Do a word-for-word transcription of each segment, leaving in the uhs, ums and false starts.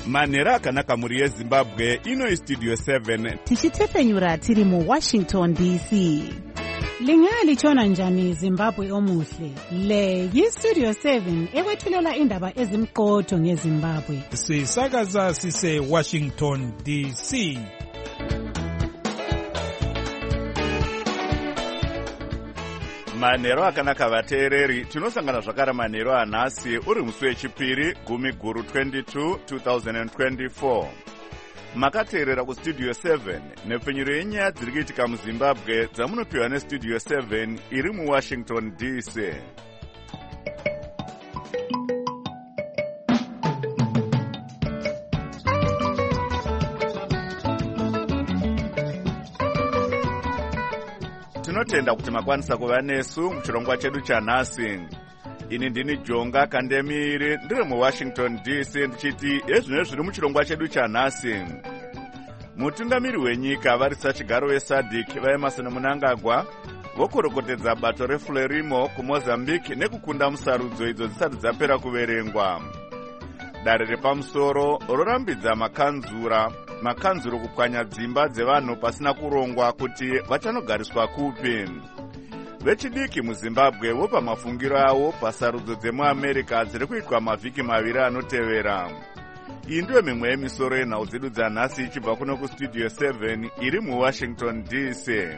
manhero akanaka muri yezimbabwe. Ino istudio seven tichitefenyura tiri mu Washington D C. Lingalitshona njani Zimbabwe omuhle? Le yistudio seven ekwethulela indaba ezimqotho ngeZimbabwe. Sisakaza sise Washington D C. manhero akanaka vateereri, tinosangana zvakare manhero anhasi uri musi wechipiri gumi guru twenty-two two thousand twenty-four. Makateerera kustudio seven nepfenyuro yenyaya dziri kuitika muZimbabwe dzamunopiwa nestudio seven iri muWashington D C. Tinotenda kuti makwanisa kuva nesu muchirongwa chedu chanhasi. Ini ndini Jonga Kandemiri ndiri muWashington D C ndichiti ezvino zviri muchirongwa chedu chanhasi. Mutungamiri wenyika varisa chigaro weSADC vaEmerson Mnangagwa vokorokotedza bato reFrelimo kuMozambique nekukunda musarudzo idzo dzisati dzapera kuverengwa. Dare repamusoro rorambidza makanzura makanzuro kupwanya dzimba dzevanhu pasina kurongwa kuti vachanogariswa kupi. Vechidiki muZimbabwe vopa mafungiro avo pasarudzo dzemuAmerica dziri kuitwa mavhiki maviri anotevera. Iyi ndiyo mimwe yemisoro yenhau dzedu dzanhasi ichibva kuno kustudio seven iri muWashington D C.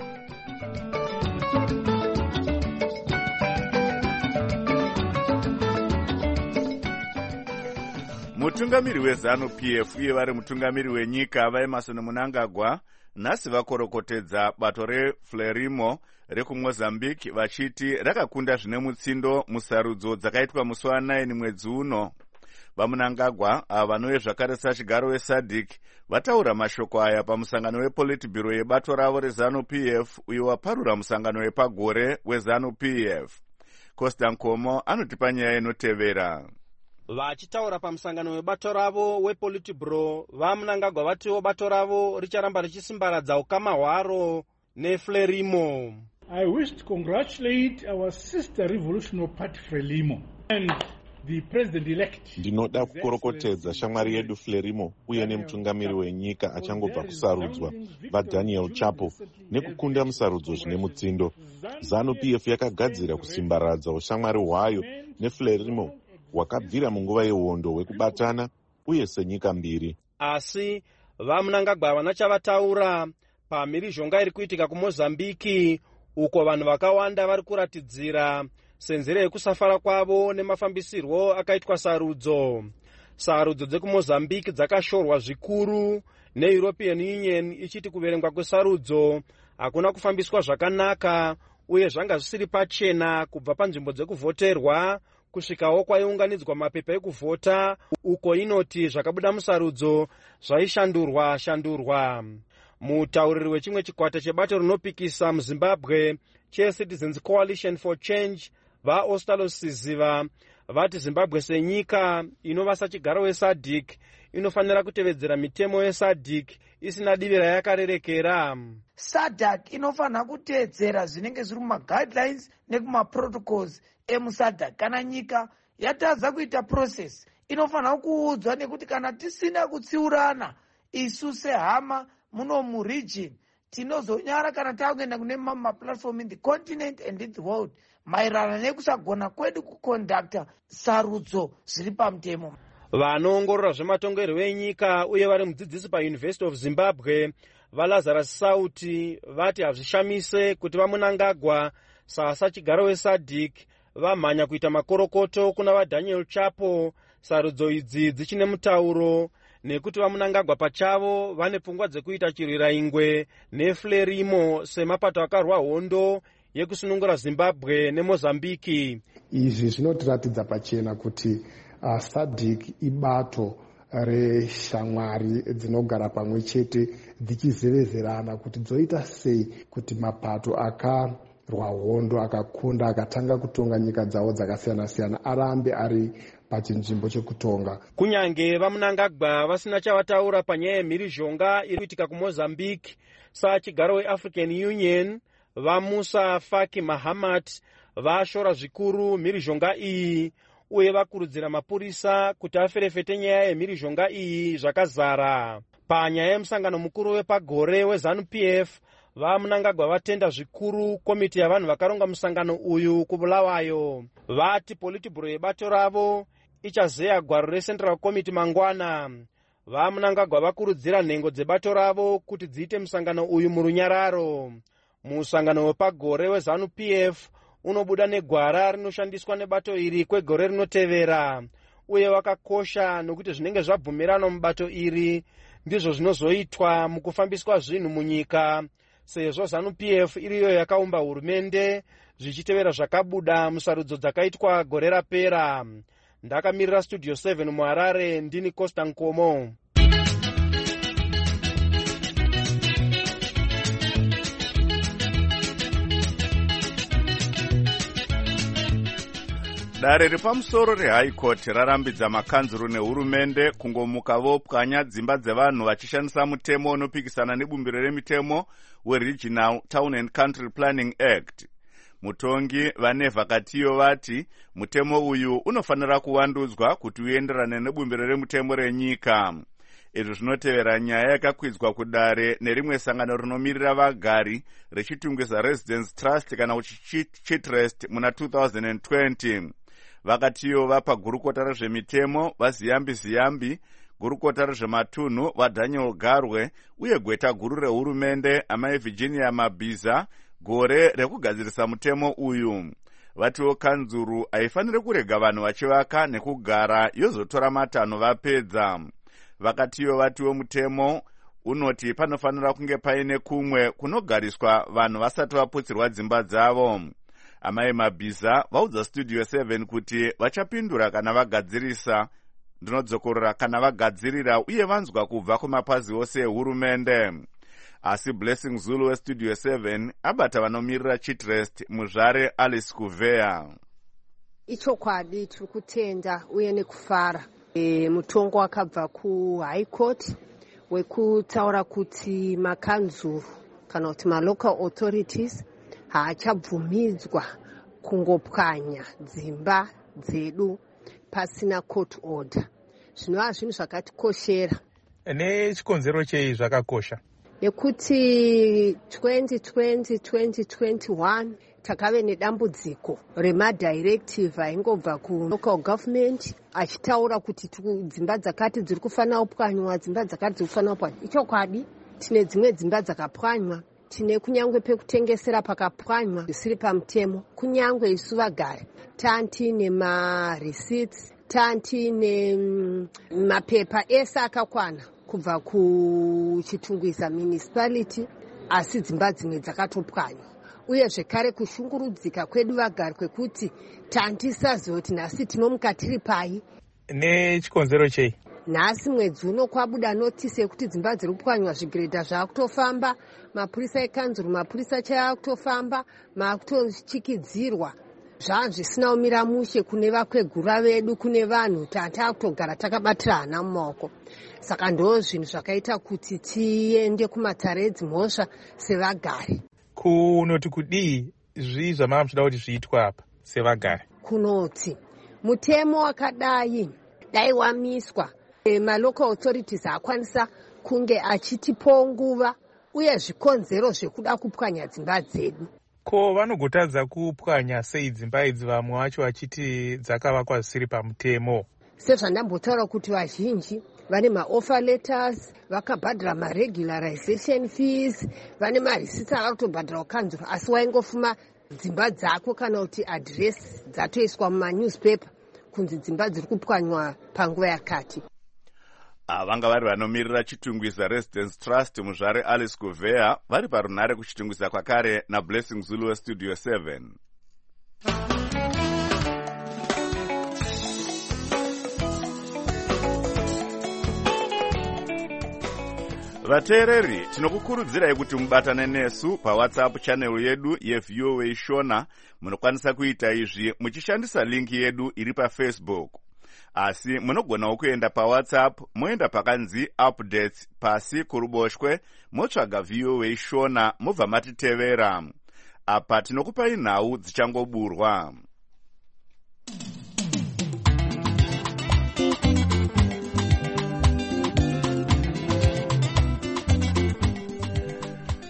Mutungamiri weZanu-P F uye vari mutungamiri wenyika vaEmerson Mnangagwa nhasi vakorokotedza bato reFrelimo rekuMozambique vachiti rakakunda zvine mutsindo musarudzo dzakaitwa musi wa9 mwedzi uno. VaMnangagwa ava vanove zvakare sachigaro weSADC vataura mashoko aya pamusangano wePolitburo yebato ravo reZanu-P F uyo waparura musangano wepagore weZanu-P F. Costa Nkomo anotipa nyaya inotevera. Vachitaura pamusangano webato ravo wePolitburo, vaMnangagwa vatiwo bato ravo richaramba richisimbaradza ukama hwaro neFrelimo. I wish to congratulate our sister revolutionary party Frelimo and the president-elect. Ndinoda kukorokotedza shamwari yedu Frelimo uye nemutungamiri wenyika achangobva kusarudzwa vaDaniel Chapo nekukunda musarudzo zvine mutsindo. Zanu-P F yakagadzira kusimbaradza ushamwari hwayo neFrelimo wakabvira munguva yehondo wekubatana uye senyika mbiri. Asi vaMnangagwa vana chavataura pamhirizhonga iri kuitika kuMozambiki uko vanhu vakawanda vari kuratidzira senzero yekusafara kwavo nemafambisirwo akaitwa sarudzo. Sarudzo dzekuMozambiki dzakashorwa zvikuru neEuropean Union ichiti kuverengwa kwesarudzo hakuna kufambiswa zvakanaka uye zvanga zvisiri pachena kubva panzvimbo dzekuvhoterwa kusvikawo kwaiunganidzwa mapepa ekuvhota uko inoti zvakabuda musarudzo zvaishandurwa shandurwa. Mutauriri wechimwe chikwata chebato rinopikisa muZimbabwe cheCitizens Coalition for Change vaOstalo Siziva vati Zimbabwe senyika inova sachigaro weSADC inofanira kutevedzera mitemo yeSADC isina divi rayakarerekera. SADC inofanira kutevedzera zvinenge zviri mumaguidelines nekumaprotocols emuSADC. Kana nyika yatadza kuita process inofanira kuudzwa, nekuti kana tisina kutsiurana isu sehama muno muregion tinozonyara kana takuenda kune mamwe platform in the continent and in the world maererano nekusagona kwedu kuconducta sarudzo zviri pamutemo. Vanoongorora zvematongerwo enyika uye vari mudzidzisi paUniversity of Zimbabwe vaLazarus Sauti vati hazvishamise kuti vaMnangagwa sasachigaro weSADC vamhanya kuita makorokoto kuna vaDaniel Chapo sarudzo idzi dzichine mutauro nekuti vaMnangagwa pachavo vane pfungwa dzekuita chirwira ingwe neFrelimo semapato akarwa hondo yekusunungura Zimbabwe neMozambiki. Izvi zvinotiratidza pachena kuti uh, SADC ibato reshamwari dzinogara pamwe chete dzichizevezerana kuti dzoita sei kuti mapato akarwa hondo akakunda akatanga kutonga nyika dzawo dzakasiyana-siyana arambe ari pachinzvimbo chekutonga. Kunyange vaMnangagwa vasina chavataura panyaya yemhirizhonga iri kuitika kuMozambique, sachigaro weAfrican Union vaMusa Faki Mahamat vashora zvikuru mhirizhonga iyi uye vakurudzira mapurisa kuti aferefete nyaya yemhirizhonga iyi zvakazara. Panyaya yemusangano mukuru wepagore weZANU P F, vaMnangagwa vatenda zvikuru komiti yavanhu vakaronga musangano uyu kuBulawayo. Vati politibhuro yebato ravo ichazeya gwaro reCentral Committee mangwana. VaMnangagwa vakurudzira nhengo dzebato ravo kuti dziite musangano uyu murunyararo. Musangano wepagore weZANU P F unobuda negwara rinoshandiswa nebato iri kwegore rinotevera, uye wakakosha nokuti zvinenge zvabvumirano mubato iri ndizvo zvinozoitwa mukufambiswa zvinhu munyika, sezvo ZANU P F iriyo yakaumba hurumende zvichitevera zvakabuda musarudzo dzakaitwa gore rapera. Ndakamirira Studio seven muHarare, ndini Costa Nkomo. Dare repamusoro reHigh Court rarambidza makanzuru nehurumende kungomuka vopwanya dzimba dzevanhu vachishandisa mutemo unopikisana nebumbiro remitemo weRegional Town and Country Planning Act. Mutongi Vaneva Katiyo vati mutemo uyu unofanira kuwandudzwa kuti uenderane nebumbiro remutemo renyika. Izvi zvinotevera nyaya yakakwidzwa kudare nerimwe sangano rinomirira vagari rechitungisa Residence Trust kana kuti Chitrust muna two thousand twenty. Vakatiyo vapa gurukota rezvemitemo vaZiyambi Ziyambi, gurukota rezvematunhu vaDaniel Garwe uye gweta guru rehurumende amai Virginia Mabhiza gore rekugadzirisa mutemo uyu. Vatiwo kanzuru haifanire kurega vanhu vachivaka nekugara yozotora matanho vapedza. Vakatiyo vatiwo mutemo unoti panofanira kunge paine kumwe kunogariswa vanhu vasati vaputsirwa dzimba dzavo. Amai Mabhiza vaudza Studio seven kuti vachapindura kana vagadzirisa ndinodzokorora kana vagadzirira uye vanzwa kubva kumapazi ose ehurumende. Asi Blessing Zulu weStudio seven abata vanomirira Chitrust muzvare Alice Kuvea. Ichokwadi tiri kutenda uye nekufara. E, mutongo wakabva kuHigh Court wekutaura kuti makanzuru kana kuti malocal authorities haachabvumidzwa kungopwanya dzimba dzedu pasina court order. Zvinova zvinhu zvakatikoshera. Nechikonzero chei zvakakosha? Nekuti twenty twenty twenty twenty-one takave nedambudziko remadirective aingobva kulocal government achitaura kuti dzimba dzakati dziri kufanira kupwanywa, dzimba dzakati dziri kufanira kupwanywa. Ichokwadi tine dzimwe dzimba dzakapwanywa, tine kunyangwe pekutengesera pakapwanywa zvisiri pamutemo. Kunyangwe isu vagari tantine ma-receipts, tantine mapepa ese akakwana kubva kuchitungwiza municipality, asi dzimba dzimwe dzakatopwanywa. Uye zvekare kushungurudzika kwedu vagari kwekuti tantisazoti nhasi tinomuka tiri pai. Nechikonzero chei? Nhasi mwedzi uno kwabuda notisi yekuti dzimba dziri kupwanywa zvigiredha zvakutofamba, mapurisa ekanzuru mapurisa chayakutofamba, makutochikidzirwa. Zvanhu zvisina umira mushe kune vakwegura vedu, kune vanhu tatakutogara takabatira hana mumaoko. Saka ndo zvinhu zvakaita kuti tiende kumatare edzimhosva sevagari. Kunoti kudii zvii zvamava muchida kuti zviitwa apa sevagari? Kunoti mutemo wakadai dai wamiswa, e, malocal authorities akwanisa kunge achitipo nguva uye zvikonzero zvekuda kupwanya dzimba dzedu. Ko vanogotadza kupwanya sei dzimba idzi vamwe vacho vachiti dzakavakwa zvisiri pamutemo? Sezvandambotaura kuti vazhinji vane maoffer letters, vakabhadhira maregularization fees, vane marisiti avakutobhadhira kukanzuru, asi waingofuma dzimba dzako kana kuti address dzatoiswa mumanewspaper kunzi dzimba dziri kupwanywa panguva yakati. Vanga vari vanomirira chitungwiza Residence Trust muzvare Alice Kuvea vari parunhare kuchitungwiza kwakare naBlessing Zulu weStudio seven. Vateereri, tinokukurudzirai kuti mubatane nesu paWhatsApp channel yedu yeV O A Shona. Munokwanisa kuita izvi muchishandisa link yedu iri paFacebook. Asi munogonawo kuenda paWhatsApp moenda pakanzi updates pasi kuruboshwe motsvaga V O A Shona mobva matitevera. Apa tinokupai nhau dzichangoburwa.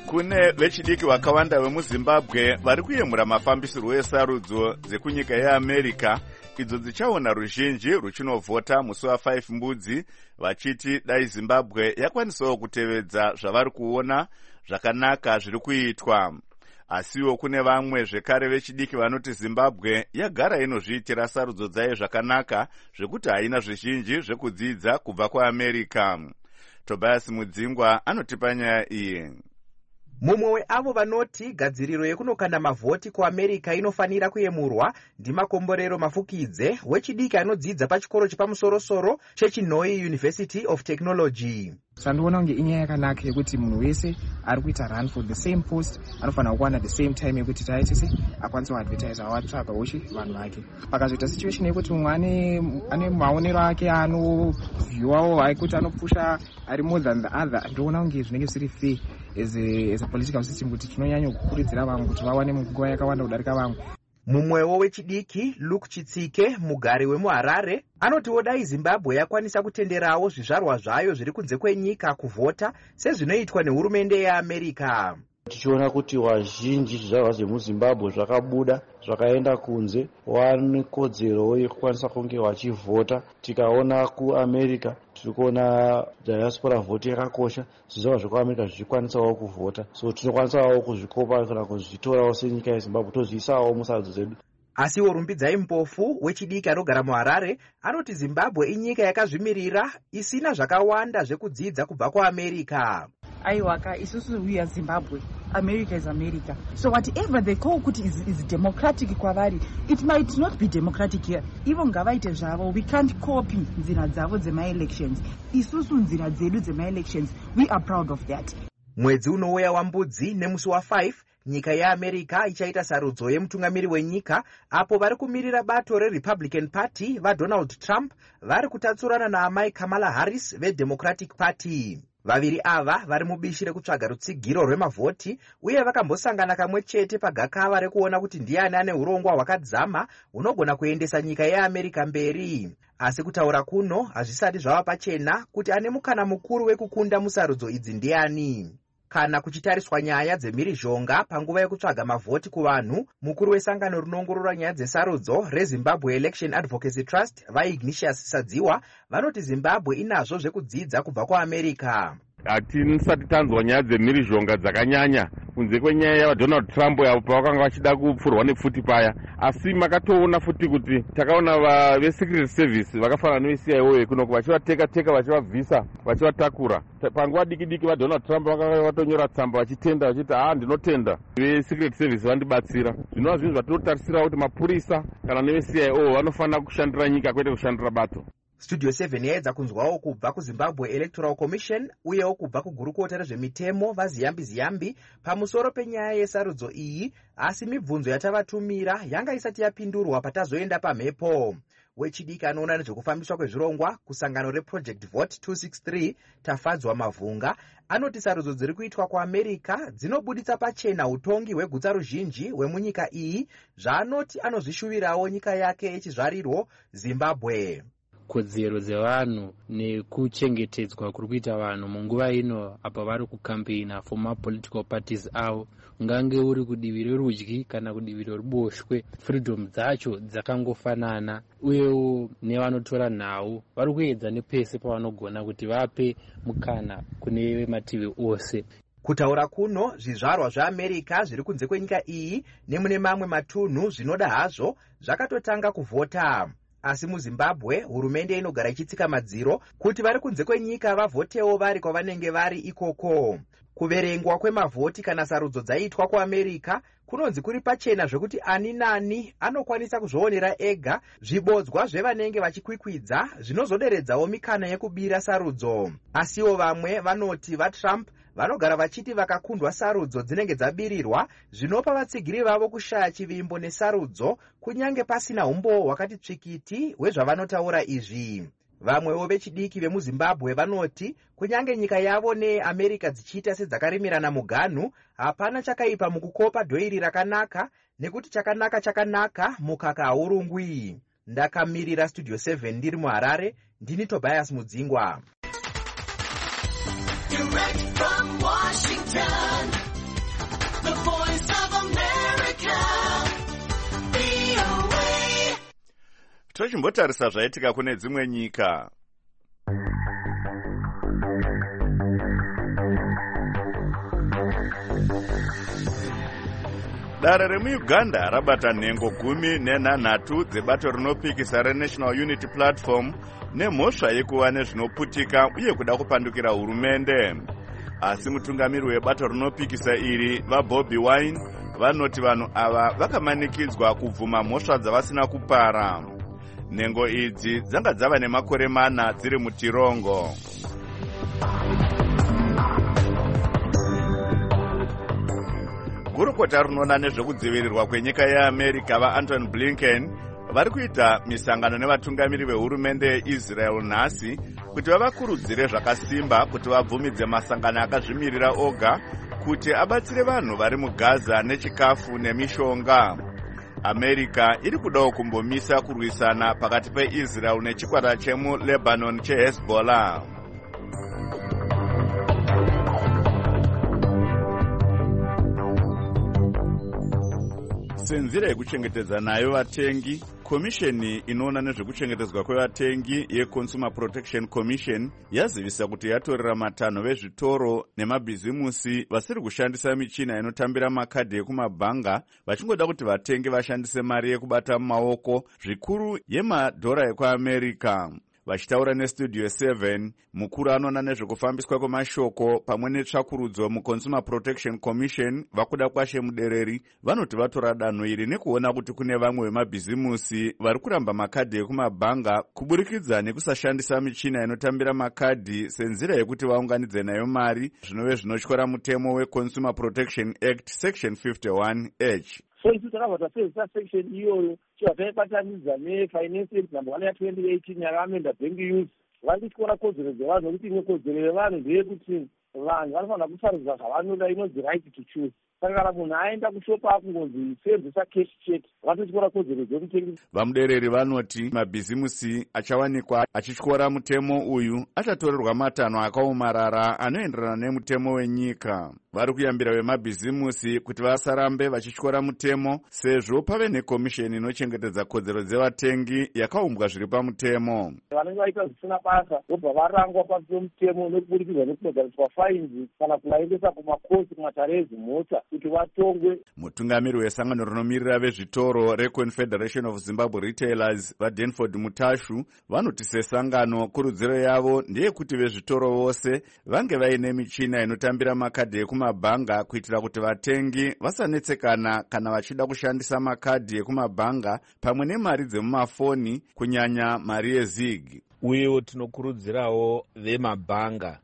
kune vechidiki vakawanda vemuzimbabwe vari kuyemura mafambisirwo esarudzo dzekunyika yeamerica idzo dzichaona ruzhinji ruchinovhota musi wa5 mbudzi vachiti dai zimbabwe yakwanisawo kutevedza zvavari kuona zvakanaka zviri kuitwa. Asiwo kune vamwe zvekare vechidiki vanoti Zimbabwe yagara inozviitira sarudzo dzayo zvakanaka zvekuti haina zvizhinji zvekudzidza kubva kuAmerica. Tobias Mudzingwa anotipa nyaya iyi. Mumwe weavo vanoti gadziriro yekunokanda mavhoti kuAmerica inofanira kuyemurwa ndimakomborero Mafukidze wechidiki anodzidza pachikoro chepamusoro-soro cheChinoi University of Technology. Sandiona kunge inyaya yakanaka yekuti munhu wese ari kuita run for the same post anofanira kuwana the same time yekuti taitise akwanise kuadvertise awatsvaga hoshi vanhu vake. Pakazoita situation yekuti mumwe ane ane maonero ake anovhiwawo kuti anopusha ari more than the other, ndoona kunge zvinenge zvisiri fair as a, as a political system kuti tinonyanya kukurudzira vamwe kuti vawane nguva yakawanda kudarika vamwe. Mumwewo wechidiki Luke Chitsike, mugari wemuHarare, anotiwo dai Zimbabwe yakwanisa kutenderawo zvizvarwa zvayo zviri kunze kwenyika kuvhota sezvinoitwa nehurumende yeAmerica. Tichiona kuti wazhinji zvizvarwa zvemuZimbabwe zvakabuda zvakaenda kunze vane kodzero yekukwanisa kunge vachivhota. Tikaona kuAmerica tiri kuona diaspora vote yakakosha, zvizvarwa zvekuAmerica zvichikwanisawo kuvhota, so tinokwanisawo kuzvikopa kana kuzvitorawo senyika yeZimbabwe tozviisawo musarudzo dzedu. Asiwo Rumbidzai Mpofu wechidiki anogara muHarare anoti Zimbabwe inyika yakazvimirira isina zvakawanda zvekudzidza kubva kuAmerica. Aiwaka isusu we are Zimbabwe, America is America. So whatever they call kuti is, is democratic kwavari, it might not be democratic here. Ivo ngavaite zvavo, we can't copy nzira dzavo dzema-elections. Isusu nzira dzedu dzema-elections, we are proud of that. Mwedzi unouya wambudzi nemusi wa5, nyika yeAmerica ichaita sarudzo yemutungamiri wenyika apo vari kumirira bato reRepublican Party vaDonald Trump vari kutatsurana naamai Kamala Harris veDemocratic Party. Vaviri ava vari mubishi rekutsvaga rutsigiro rwemavhoti uye vakambosangana kamwe chete pagakava rekuona kuti ndiani ane urongwa hwakadzama hunogona kuendesa nyika yeAmerica mberi. Asi kutaura kuno hazvisati zvava pachena kuti ane mukana mukuru wekukunda musarudzo idzi ndiani. Kana kuchitariswa nyaya dzemhirizhonga panguva yekutsvaga mavhoti kuvanhu, mukuru wesangano rinongorora nyaya dzesarudzo reZimbabwe Election Advocacy Trust vaIgnatius Sadziwa vanoti Zimbabwe inazvo zvekudzidza kubva kuAmerica. Hatisati tanzwa nyaya dzemhirizhonga dzakanyanya kunze kwenyaya yavaDonald Trump yapo pavakanga vachida kupfurwa nefuti paya, asi makatoona futi kuti takaona veSecret Service vakafanana neveC I O kunoko vachivateka teka vachivabvisa vachivatakura. Panguva diki diki vaDonald Trump vakanga vatonyora tsamba vachitenda vachiti ah ndinotenda veSecret Service vandibatsira. Zvinova zvinhu zvatinotarisira kuti mapurisa kana neveC I O vanofanira kushandira nyika kwete kushandira bato. Studio seven yaedza kunzwawo kubva kuZimbabwe Electoral Commission uyewo kubva kugurukota rezvemitemo vaZiyambi Ziyambi pamusoro penyaya yesarudzo iyi, asi mibvunzo yatavatumira yanga isati yapindurwa patazoenda pamhepo. Wechidiki anoona nezvekufambiswa kwezvirongwa kusangano reProject Vote two sixty-three Tafadzwa Mavhunga anoti sarudzo dziri kuitwa kuAmerica dzinobuditsa pachena utongi hwegutsa ruzhinji hwemunyika iyi, zvaanoti anozvishuvirawo nyika yake yechizvarirwo Zimbabwe. Kodzero dzevanhu nekuchengetedzwa kuri kuita vanhu munguva ino apa vari kukampeina for mapolitical parties avo, ngange uri kudivi rerudyi kana kudivi reruboshwe, freedom dzacho dzakangofanana, uyewo nevanotora nhau vari kuedza nepese pavanogona kuti vape mukana kune mativi ose. Kutaura kuno zvizvarwa zveAmerica zviri kunze kwenyika iyi nemune mamwe matunhu zvinoda hazvo zvakatotanga kuvhota. Asi muZimbabwe hurumende inogara ichitsika madziro kuti vari kunze kwenyika vavhotewo vari kwavanenge vari ikoko. Kuverengwa kwemavhoti kana sarudzo dzaitwa kuAmerica kunonzi kuri pachena zvekuti ani nani anokwanisa kuzvionera ega zvibodzwa zvevanenge vachikwikwidza zvinozoderedzawo mikana yekubira sarudzo. Asiwo vamwe vanoti vaTrump vanogara vachiti vakakundwa sarudzo dzinenge dzabirirwa zvinopa vatsigiri vavo kushaya chivimbo nesarudzo kunyange pasina umbo hwakati tsvikiti hwezvavanotaura izvi. Vamwewo vechidiki vemuZimbabwe vanoti kunyange nyika yavo neAmerica dzichiita sedzakarimirana muganhu, hapana chakaipa mukukopa dhoiri rakanaka nekuti chakanaka chakanaka mukaka haurungwi. Ndakamirira Studio seven ndiri muHarare, ndini Tobias Mudzingwa. Direct from Washington, tochimbotarisa zvaitika kune dzimwe nyika. Dare remuuganda rabata nhengo gumi nenhanhatu dzebato rinopikisa reNational Unity Platform nemhosva yekuva nezvinoputika uye kuda kupandukira hurumende. Asi mutungamiri webato rinopikisa iri vaBobby Wine vanoti vanhu ava vakamanikidzwa kubvuma mhosva dzavasina kupara. Nhengo idzi dzanga dzava nemakore mana dziri mutirongo. Gurukota rinoona nezvekudzivirirwa kwenyika yeAmerica vaAntony Blinken vari kuita misangano nevatungamiri vehurumende yeIsrael nhasi kuti vavakurudzire zvakasimba kuti vabvumidze masangano akazvimirira oga kuti abatsire vanhu vari muGaza nechikafu nemishonga. America iri kudawo kumbomisa kurwisana pakati peIsrael nechikwata chemuLebanon cheHezbollah. Senzira yekuchengetedza nayo vatengi, komisheni inoona nezvekuchengetedzwa kwevatengi yeConsumer Protection Commission yazivisa kuti yatorera matanho vezvitoro nemabhizimusi vasiri kushandisa michina inotambira makadhi ekumabhanga vachingoda kuti vatengi vashandise mari yekubata mumaoko zvikuru yemadhora ekuAmerica. Vachitaura neStudio seven, mukuru anoona nezvekufambiswa kwemashoko pamwe netsvakurudzo muConsumer Protection Commission vakuda kwashe mudereri vanoti vatora danho iri nekuona kuti kune vamwe vemabhizimusi vari kuramba makadhi ekumabhanga kuburikidza nekusashandisa michina inotambira makadhi senzira yekuti vaunganidze nayo mari zvinove zvinotyora mutemo weConsumer Protection Act section fifty-one H. So isu takabva tasevisa section iyoyo chibva taibatanidza nefinance act number one ya twenty eighteen yakaamenda bank use vandichiona kodzero dzevanhu nokuti imwe kodzero yevanhu ndeyekuti vanhu vanofanira kusarudza zvavanoda inonzi right to choose. Saka kana munhu aenda kushopa akungonzi sevisa cash check vatotyora kodzero dzekutengesa. Vamudereri vanoti mabhizimusi achawanikwa achityora mutemo uyu achatorerwa matanho akaomarara anoenderana nemutemo wenyika. Vari kuyambira vemabhizimusi kuti vasarambe vachityora mutemo sezvo pave nekomisheni inochengetedza kodzero dzevatengi yakaumbwa zviri pamutemo. Vanenge vaita zvisina basa vobva varangwa pasi pemutemo nekuburikidza nekubhadhariswa faini kana kuvaendesa kumakosi kumatare ezimota kuti vatongwe. Mutungamiri wesangano rinomirira vezvitoro reConfederation of Zimbabwe Retailers vaDenford Mutashu vanoti sesangano kurudziro yavo ndeyekuti vezvitoro vose vange vaine michina inotambira makadhi ekumabhanga kuitira kuti vatengi vasanetsekana kana vachida kushandisa makadhi ekumabhanga pamwe nemari dzemumafoni kunyanya mari yeZig. Uyewo tinokurudzirawo vemabhanga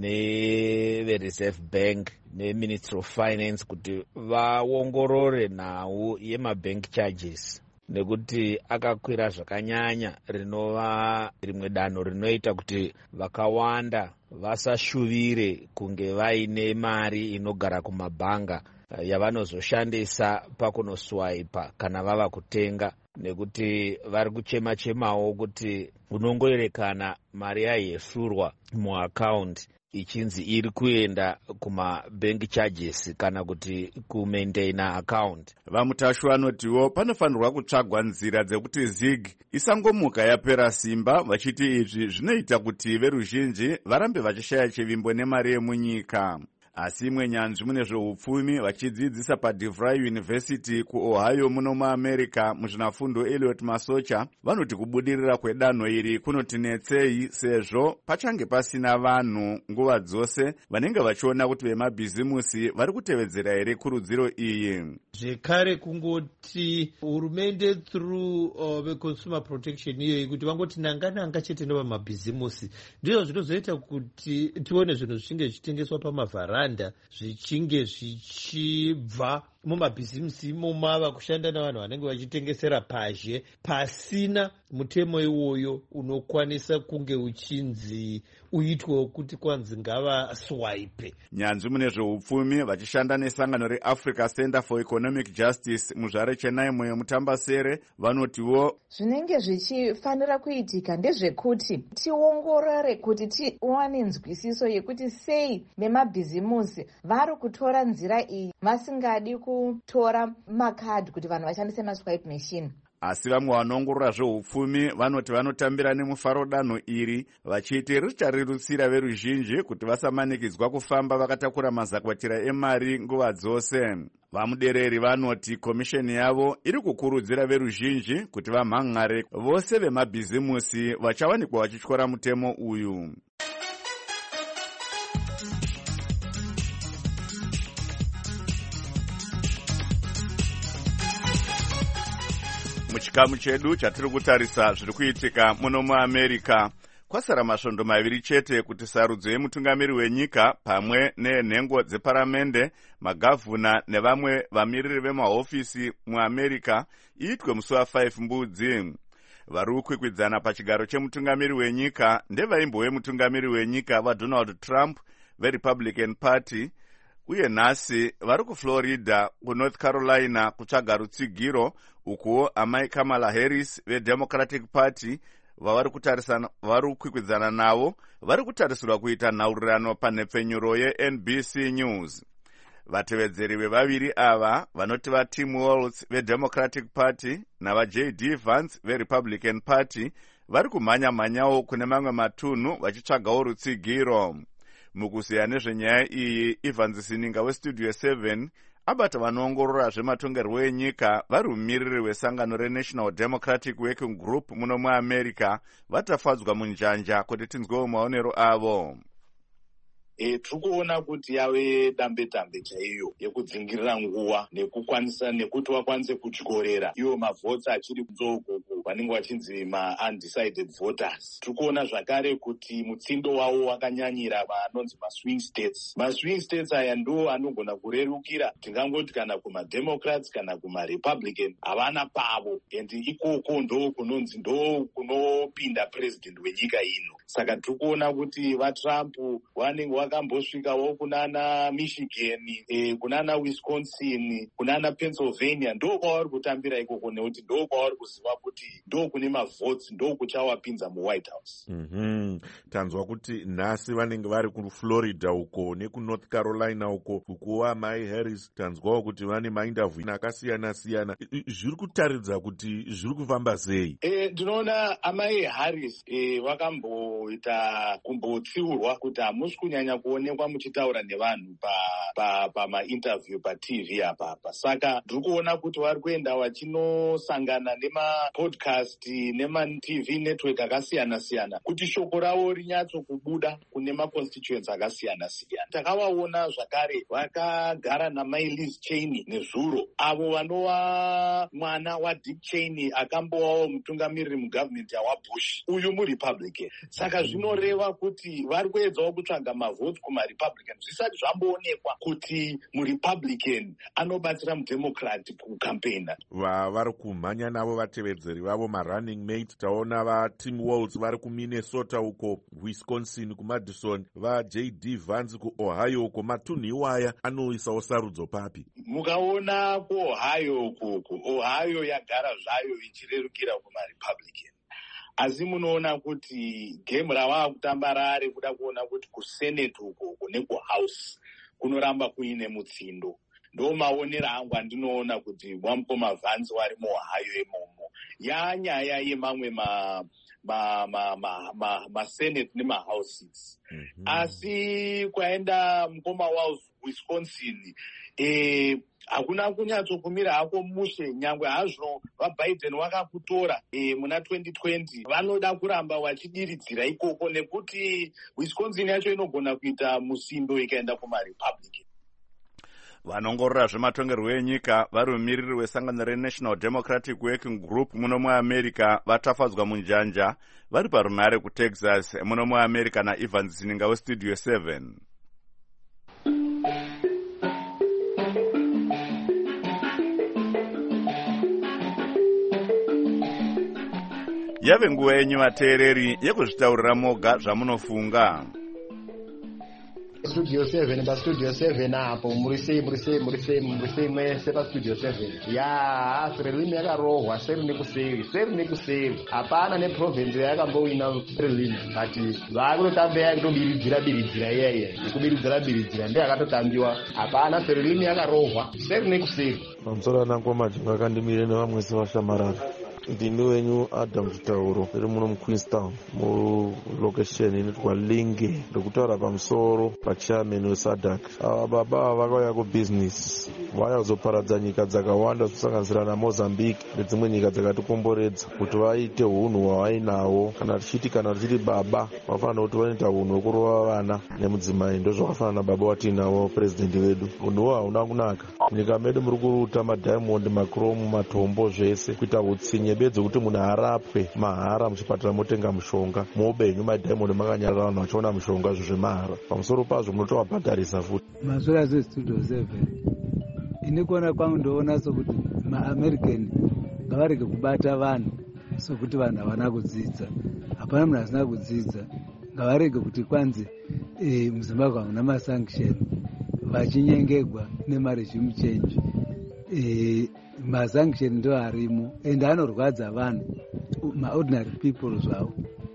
nevereserve bank neministry of finance kuti vaongorore nhau yemabank charges nekuti akakwira zvakanyanya rinova rimwe danho rinoita kuti vakawanda vasashuvire kunge vaine mari inogara kumabhanga yavanozoshandisa pakunoswaipa kana vava kutenga, nekuti vari kuchema-chemawo kuti unongoerekana mari yayesurwa muakaundi ichinzi iri kuenda kumabank charges kana kuti kumaintaina account. Vamutashu vanotiwo panofanirwa kutsvagwa nzira dzekuti Zig isangomuka yapera simba, vachiti izvi zvinoita kuti veruzhinji varambe vachishaya chivimbo nemari yemunyika. Asi imwe nyanzvi mune zveupfumi vachidzidzisa paDeVry University kuOhio muno muAmerica muzvinafundo Elliot Masocha vanoti kubudirira kwedanho iri kunotinetsei sezvo pachange pasina vanhu nguva dzose vanenge vachiona kuti vemabhizimusi vari kutevedzera here kurudziro iyi. Zvekare kungoti hurumende through uh, the consumer protection iyoyi kuti vangoti nanga-nanga chete nevamabhizimusi ndizvo zvinozoita kuti tione zvinhu zvichinge zvichitengeswa pamavharanda zvichinge zvichibva mumabhizimusi momava kushanda navanhu vanenge vachitengesera pazhe pasina mutemo iwoyo unokwanisa kunge uchinzi uitwe kuti kwanzi ngava swipe. Nyanzvi mune zveupfumi vachishanda nesangano reAfrica Center for Economic Justice muzvare Chennai moyo mutambasere vanotiwo zvinenge zvichifanira kuitika ndezvekuti tiongorore kuti tiwane nzwisiso yekuti sei vemabhizimusi vari kutora nzira iyi vasingadi kutora makadhi kuti vanhu vashandise maswipe machine. asi vamwe vanoongorora zveupfumi vanoti vanotambira nemufaro danho iri vachiti richarerutsira veruzhinji kuti vasamanikidzwa kufamba vakatakura mazakwatira emari nguva dzose. Vamudereri vanoti komisheni yavo iri kukurudzira veruzhinji kuti vamhan'are vose vemabhizimusi vachawanikwa vachityora mutemo uyu. Muchikamu chedu chatiri kutarisa zviri kuitika muno muAmerica, kwasara masvondo maviri chete kuti sarudzo yemutungamiri wenyika pamwe nenhengo dzeparamende, magavhuna nevamwe vamiriri vemahofisi muAmerica iitwe musi wa5 mbudzi. Vari kukwikwidzana pachigaro chemutungamiri wenyika ndevaimbo mutungamiri wenyika vaDonald Trump veRepublican Party, uye nhasi vari kuFlorida kuNorth Carolina kutsvaga rutsigiro, ukuwo amai Kamala Harris veDemocratic Party vavari kutarisana vari kukwikwidzana navo vari kutarisirwa kuita nhaurirano panhepfenyuro yeN B C News. Vatevedzeri vevaviri ava vanoti vaTim Walz veDemocratic Party navaJ D Vance veRepublican Party vari kumhanya-mhanyawo kune mamwe matunhu vachitsvagawo rutsigiro. Mukuziya nezvenyaya iyi, Evans Sininga weStudio seven abata vanoongorora zvematongerwo enyika vari mumiriri wesangano reNational Democratic Working Group muno muAmerica vatafadzwa munjanja kuti tinzwewo maonero avo. E, tikuona kuti yave dambe-dambe chaiyo yekudzingirira nguva nekukwanisa nekuti vakwanise kutyorera iwo mavhotsi achiri kudzoukuku vanenge vachinzi ma-undecided voters. Tikuona zvakare kuti mutsindo wavo wakanyanyira vanonzi maswing states. Maswing states aya ndo anogona kurerukira tingangoti kana kumademocrats kana kumarepublican havana pavo, and ikoko ndo kunonzi ndo kunopinda president wenyika ino. Saka tikuona kuti vaTrump vanenge vakambosvikawo kunana Michigan, eh, kunana Wisconsin, kunana Pennsylvania, ndo kwavari kutambira ikoko nekuti ndo kwavari kuziva kuti ndo kune mavhotsi, ndo kuchawapinza muWhite House. Mm-hmm. Tanzwa kuti nhasi vanenge vari kuFlorida uko nekuNorth Carolina uko ukuwa mai Harris tanzwawo kuti vane mainterview akasiyana-siyana. Zviri kutaridza kuti zviri kufamba sei? Eh, ndinoona amai Harris eh, vakamboita kumbotsiurwa kuti hamusi kunyanya kuonekwa muchitaura nevanhu pamainterview pa, pa paT V apapa. Saka ndiri kuona kuti vari kuenda vachinosangana nemapodcast nemaT V network akasiyana-siyana kuti shoko ravo rinyatso kubuda kune maconstituents akasiyana-siyana. Takavaona zvakare vakagara namai Liz Cheney nezuro, avo vanova mwana waDick Cheney akambovawo mutungamiriri mugovernment yawaBush, uyu muRepublican. Saka zvinoreva kuti vari kuedzawo kutsvaga mavhoti kumaRepublican zvisati zvamboonekwa kuti muRepublican anobatsira muDemocrat kukampena. Vari kumhanya navo vatevedzeri vavo marunning mate. Taona vaTim Walz vari kuMinnesota uko, Wisconsin kuMadison, vaJ D Vance kuOhio uko. Matunhu iwaya anoisawo sarudzo papi? Mukaona kuOhio uko, Ohio yagara zvayo ichirerukira kumaRepublican. Asi munoona kuti game ravava kutamba rari kuda kuona kuti kuSenate uko nekuHouse kunoramba kuine mutsindo. Ndo maonero angu andinoona kuti Wamukoma Vance wari muOhio imomo. Yanyaya yemamwe ma ma ma ma ma, ma Senate nemahouses. Mm-hmm. Asi kwaenda Mukoma Walz Wisconsin, eh hakuna kunyatso kumira hako mushe, nyangwe hazvo vaBiden vakakutora e, muna twenty twenty vanoda kuramba vachidiridzira ikoko nekuti Wisconsin yacho inogona kuita musindo ikaenda kumaRepublican. Vanongorora zvematongerwo enyika vari mumiriri wesangano reNational Democratic Working Group muno muAmerica vatafadzwa munjanja vari parunhare kuTexas muno muAmerica naEvans Sininga weStudio seven. Yave nguva yenyu vateereri yekuzvitaurira moga zvamunofunga. Studio seven pa Studio seven apo muri sei muri sei muri sei muri sei mwese pa Studio seven. Ya Frelimo yakarohwa seri nekuseri seri nekuseri, hapana neprovince yakambowina Frelimo, ati vakutotambe yakutobiridzira biridzira yeye ikubiridzira biridzira ndiye akatotambiwa, hapana Frelimo yakarohwa seri nekuseri. Pamusoro nangu majinga akandimire nevamwese vashamarara. ndini wenyu Adam Chitauro iri muno muQueenstown mulokesheni inotwa Linge ndokutaura pamusoro pachairman weSADC. Ava baba vakauya kubusiness vaya kuzoparadza nyika dzakawanda kusanganisira naMozambique nedzimwe nyika dzakatikomboredza kuti vaite hunhu hwavainahwo. Kana tichiti kana tichiti baba vafanira kuti vanoita hunhu hwekurova vana nemudzimai, ndozvakafanana nababa watinavo purezidendi vedu. Hunhuhwo hauna kunaka. Munyika medu muri kuruta madiamond, machrome, matombo zvese kuita utsinye bedzi kuti munhu arapwe mahara muchipatara motenga mushonga muupenyu madiamond makanyarara vanhu vachiona mushonga zvemahara. Pamusoro pazvo munotovabhadharisa futi. Masora sestudio seven ini kuona kwangu ndoona sokuti maamerican ngavarege kubata vanhu sokuti vanhu havana kudzidza. Hapana munhu asina kudzidza. Ngavarege kuti kwanzi e, muZimbabwe hamuna masanction vachinyengegwa nemarejime change. E, masanction ndo arimo ende anorwadza vanhu maordinary people zvavo.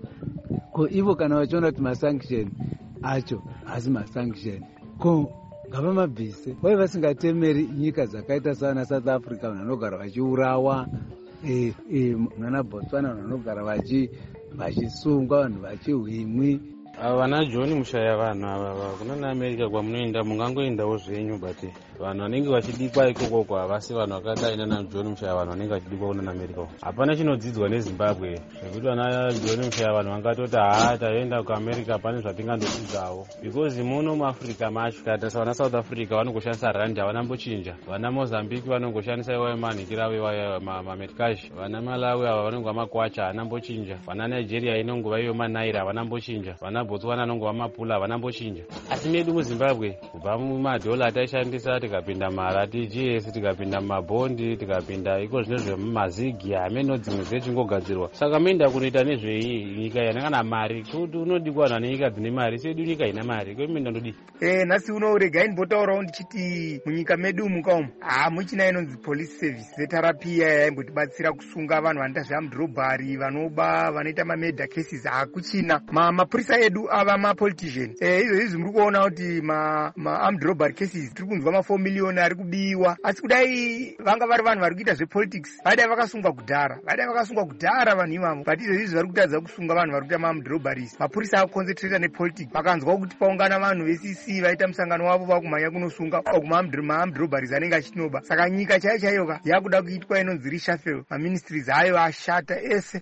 Ko ivo kana vachiona kuti masanction acho hasi masanction ko ngava mabvise vai vasingatemeri nyika dzakaita sana South Africa vanhu vanogara vachiurawa, e, e, nana Botswana vanhu vanogara vachisungwa vanhu vachihwimwi. Vana John mushaya vanhu ava kunana America kwamunoenda mungangoendawo zvenyu, but vanhu vanenge vachidikwa ikoko havasi vanhu vakadai nana John mushaya vanhu vanenge vachidikwa kunana America. Hapana chinodzidzwa neZimbabwe zvekuti vana John mushaya vanhu vangatoti haa taenda kuAmerica pane zvatingandodzidzawo, because muno muAfrica macho katasa vana South Africa vanongoshandisa rand havanambochinja, vana Mozambique vanongoshandisa iwayo manikirawo iwayo mametcash, vana Malawi ava vanongova makwacha havanambochinja, vana Nigeria inongova iyo manaira havanambochinja, vana Botswana anongova mapula havanambochinja. Asi medu muZimbabwe kubva mumadhola ataishandisa tikapinda mara T G S tikapinda mumabhondi tikapinda iko zvino zvemumazigi hameno dzimwe dzechingogadzirwa. Saka menda kunoita nezvei nyika yanangana mari kuti unodikwa vanhu nenyika dzine mari sedu nyika ina mari kwemenda ndodi. Eh nhasi uno regai ndimbotaurawo ndichiti munyika medu muka umu hamuchina inonzi police service zetarapia yaimbotibatsira kusunga vanhu vanoita zvearmed robbery vanoba vanoita mamurder cases hakuchina. Mapurisa edu ava mapoliticians. Eh izvo izvi muri kuona kuti ma armed robbery cases tiri kunzwa ma four million ari kubiwa, asi kudai vanga vari vanhu vari kuita zvepolitics vadai vakasungwa kudhara vadai vakasungwa kudhara vanhu ivavo. But izvo izvi vari kutadza kusunga vanhu vari kuita ma-armed robberies. Mapurisa akuconcentrata nepolitics. Vakanzwa kuti paungana vanhu ve-C C vaita musangano wavo vakumhanya kunosunga ma-armed robberies anenge achinoba. Saka nyika chaiyo chaiyo yakuda kuitwa inonzi reshuffle, maministries ayo ashata ese.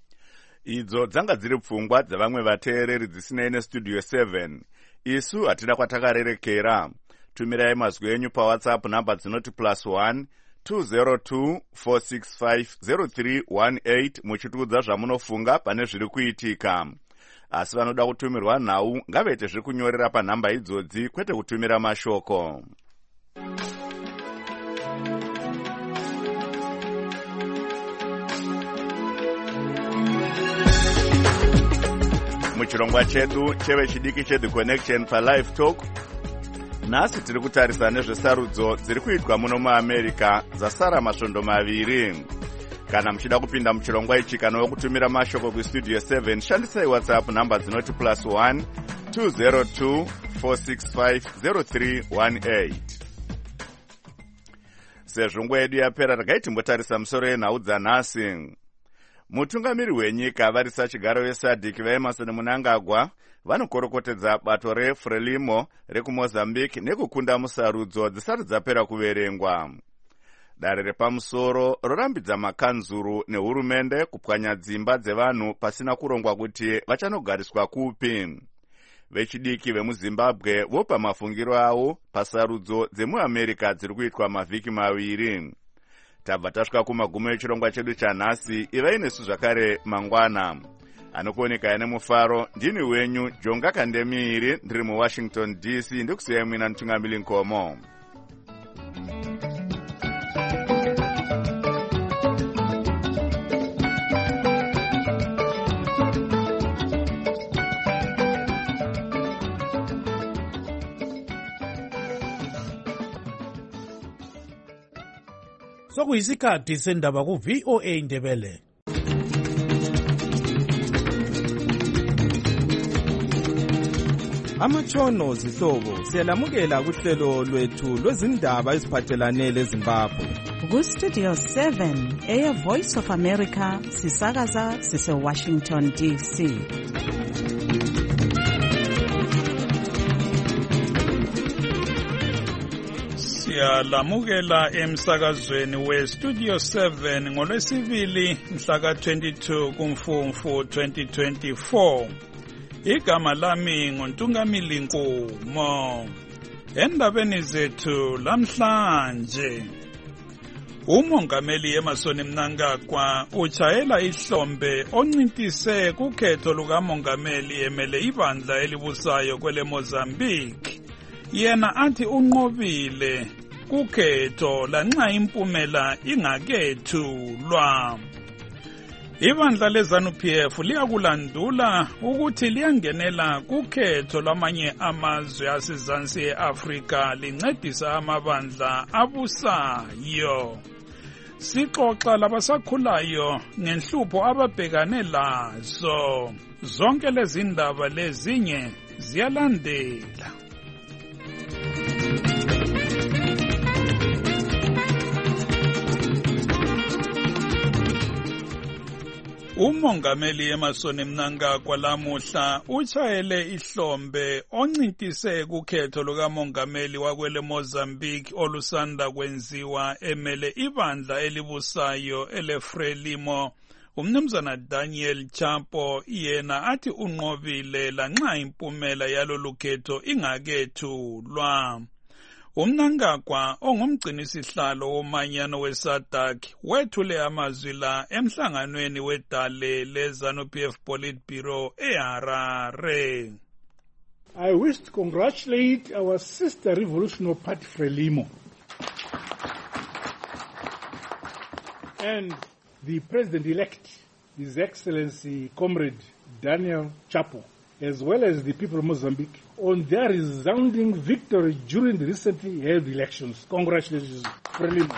Idzo dzanga dziri pfungwa dzavamwe vateereri dzisinei nestudio seven. Isu hatina kwatakarerekera. Tumirai mazwi enyu paWhatsApp namba dzinoti plus one two zero two four six five zero three one eight muchitiudza zvamunofunga pane zviri kuitika. Asi vanoda kutumirwa nhau ngavaite zviri kunyorera panhamba idzodzi kwete kutumira mashoko. Muchirongwa chedu cheve chidiki cheThe Connection paLive Talk. Nhasi tiri kutarisa nezvesarudzo dziri kuitwa muno muAmerica dzasara masvondo maviri. Kana muchida kupinda muchirongwa ichi kana wokutumira mashoko kustudio seven, shandisai WhatsApp namba dzinoti plus one two zero two four six five zero three one eight. Sezvo nguva yedu yapera, regai timbotarisa musoro yenhau dzanhasi. Mutungamiri wenyika varisa chigaro veSADC vaEmerson Mnangagwa vanokorokotedza bato reFrelimo rekuMozambique nekukunda musarudzo dzisati dzapera kuverengwa. Dare repamusoro rorambidza makanzuru nehurumende kupwanya dzimba dzevanhu pasina kurongwa kuti vachanogariswa kupi. Vechidiki vemuZimbabwe vopa mafungiro avo pasarudzo dzemuAmerica dziri kuitwa mavhiki maviri. Tabva tasvika kumagumo echirongwa chedu chanhasi. Ivai nesu zvakare mangwana. Anokuoneka nemufaro ndini wenyu Jonga Kandemiri, ndiri muWashington D C, ndikusiyai mwina Ntungamili Nkomo. Sokuyisikhathi sendaba ku-V O A Ndebele. amatshono zihlobo siyalamukela kuhlelo lwethu lwezindaba eziphathelane leZimbabwe. Ku-Studio seven Air Voice of America sisakaza sise-Washington D C. Siyalamukela emsakazweni we-Studio seven ngolwesibili mhlaka twenty-two kuMfumfu twenty twenty-four. Igama lami nguNtungamili Nkumo. Endabeni zethu lamhlanje, umongameli Emmerson Mnangagwa utshayela ihlombe oncintise kukhetho lukamongameli emele ibandla elibusayo kwele Mozambique. Yena athi unqobile kukhetho lanxa impumela ingakethulwa. Ibandla leZANU-P F liyakulandula ukuthi liyangenela kukhetho lwamanye amazwe asezansi e-Afrika lincedisa amabandla abusayo. Sixoxa labasakhulayo ngenhlupho ababhekane lazo. Zonke lezi ndaba lezinye ziyalandela. Umongameli Emmerson Mnangagwa lamuhla utshayele ihlombe oncintise kukhetho lukamongameli wakwele Mozambique olusanda kwenziwa emele ibandla elibusayo eleFrelimo. Umnumzana Daniel Chapo yena athi unqobile lanxa impumela yalolu khetho ingakethulwa. uMnangagwa ongumgcinisihlalo womanyano weSADC wethule amazwi la emhlanganweni wedale leZANU-P F Politburo eHarare. I wish to congratulate our sister Revolutionary Party Frelimo and the President-elect, His Excellency Comrade Daniel Chapo, as well as the people of Mozambique, on their resounding victory during the recently held elections. Congratulations, Frelimo.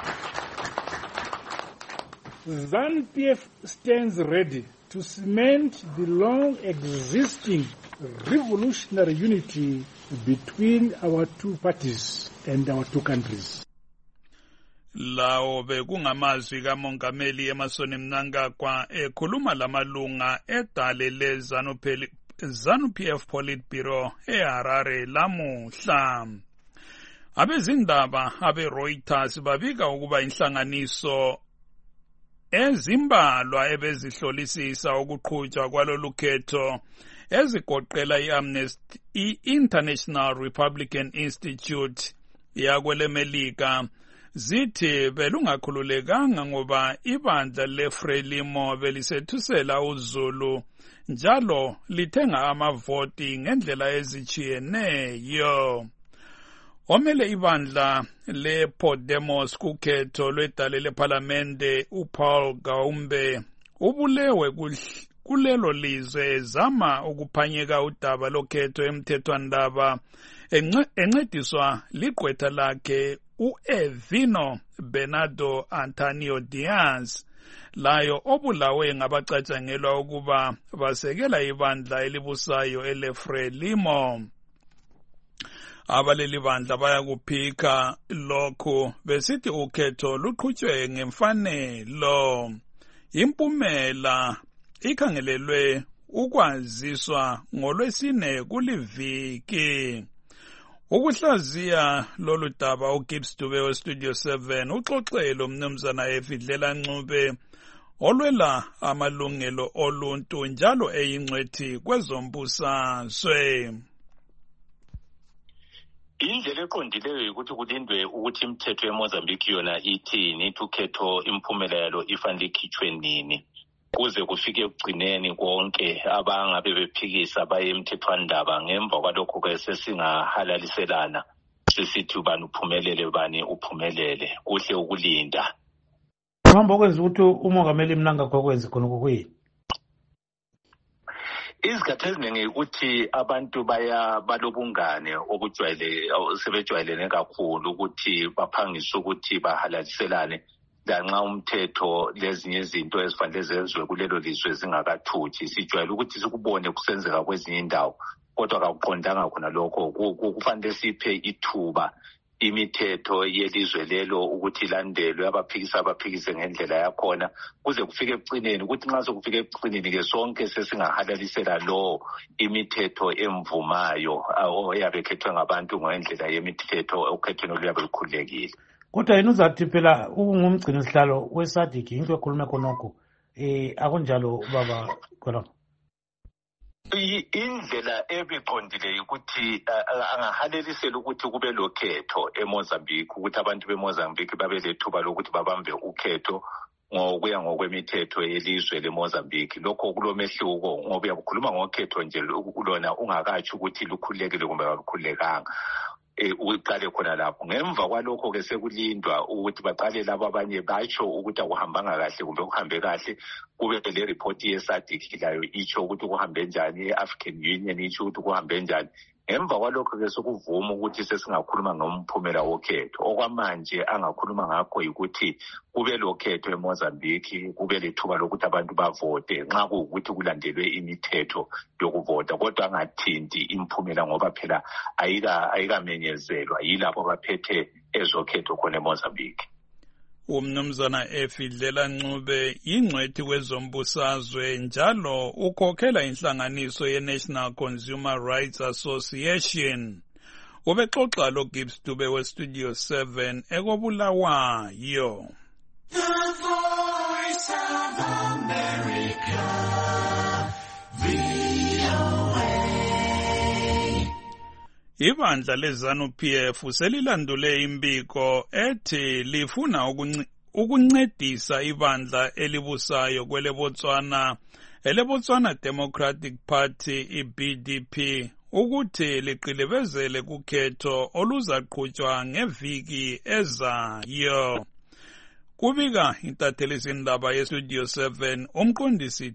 ZANU-P F stands ready to cement the long-existing revolutionary unity between our two parties and our two countries. Lawo bekungamazwi kamongameli Emmerson Mnangagwa ekhuluma lamalunga edale leZANU-P F Politburo eHarare lamuhla. Abezindaba abe-Reuters babika ukuba inhlanganiso ezimbalwa ebezihlolisisa ukuqhutshwa kwalolu khetho ezigoqela i-Amnesty, i-International Republican Institute yakwele Melika zithi belungakhululekanga ngoba ibandla leFrelimo belisethusela uZulu njalo lithenga amavoti ngendlela ezichiyeneyo. Omele ibandla lePodemos kukhetho lwedale leParlamente uPaul Gaumbe ubulewe kulelo lizwe ezama ukuphanyeka udaba lokhetho emthethwandaba encediswa ligqwetha lakhe u-Evino Bernardo Antonio Diaz, layo obulawe ngabacatshangelwa ukuba basekela ibandla elibusayo eleFrelimo. Abaleli bandla bayakuphika lokhu besithi ukhetho luqhutshwe ngemfanelo. Impumela ikhangelelwe ukwaziswa ngolwesine kuliviki. Ukuhlaziya lolu daba uGibbs Dube weStudio seven uxoxelo umnumzana Efidlela Ncube olwela amalungelo oluntu njalo eyingcwethi kwezombusazwe. Indlela eqondileyo ukuthi kulindwe ukuthi imithetho eMozambique yona ithini, ithi ukhetho impumela yalo ifanele ikhitshwe nini kuze kufike ekugcineni konke abangabe bephikisa baye emthethwandaba. Ngemva kwalokho ke sesingahalaliselana sisithi ubani uphumelele ubani uphumelele, kuhle ukulinda. Ngihamba okwenza ukuthi umongameli Mnangagwa kwenze khona kuyini? Izikhathi eziningi ukuthi abantu baya balobungane obujwayele sebejwayelene kakhulu ukuthi baphangise ukuthi bahalaliselane lanxa umthetho lezinye izinto ezifanele zenziwe kulelo lizwe zingakathuthi. Sijwayele ukuthi sikubone kusenzeka kwezinye indawo kodwa kakuqondanga khona lokho. Kufanele siphe ithuba imithetho yelizwe lelo ukuthi ilandelwe, abaphikisa abaphikise ngendlela yakhona kuze kufike ekucineni, ukuthi nxa sokufike ekucineni ke sonke sesingahalalisela lo imithetho emvumayo oyabe ekhethwe ngabantu ngendlela yemithetho okhethweni oluyabe lukhululekile. Kodwa yena uzathi phela ungumgcini sihlalo weSADC into ekhulume khonokho eh akunjalo baba khona. Indlela ebiqondile ukuthi angahalelisela ukuthi kube lokhetho eMozambique, ukuthi abantu beMozambique babe lethuba lokuthi babambe ukhetho ngokuya ngokwemithetho yelizwe leMozambique. Lokho kulomehluko ngoba uyakhuluma ngokhetho nje lona ungakatsho ukuthi lukhululekile kumbe alukhululekanga. Uqale khona lapho. Ngemva kwalokho ke sekulindwa ukuthi baqale labo abanye batsho ukuthi akuhambanga kahle kumbe kuhambe kahle, kube le report yeSADC layo itsho ukuthi kuhambe njani, iAfrican Union itsho ukuthi kuhambe njani. Emva kwalokho ke sokuvuma ukuthi sesingakhuluma ngomphumela wokhetho. Okwamanje angakhuluma ngakho ukuthi kube lokhetho eMozambique, kube lethuba lokuthi abantu bavote nxa kuukuthi kulandelwe imithetho yokuvota, kodwa angathinti imphumela ngoba phela ayika ayikamenyezelwa yilabo abaphethe ezokhetho khona eMozambique. Umnumzana Efidlela Ncube ingcwethi kwezombusazwe njalo ukhokhela inhlanganiso ye-National Consumer Rights Association. Ubexoxa lo Gibbs Dube we-Studio seven ekobulawayo. The Voice of America, V O A. Ibandla leZANU P F selilandule imbiko ethi lifuna ukuncedisa ibandla elibusayo kwele Botswana ele Botswana Democratic Party i-B D P ukuthi liqilibezele kukhetho oluzaqhutshwa ngeviki ezayo. Kubika intathelizindaba yeStudio seven umqondisi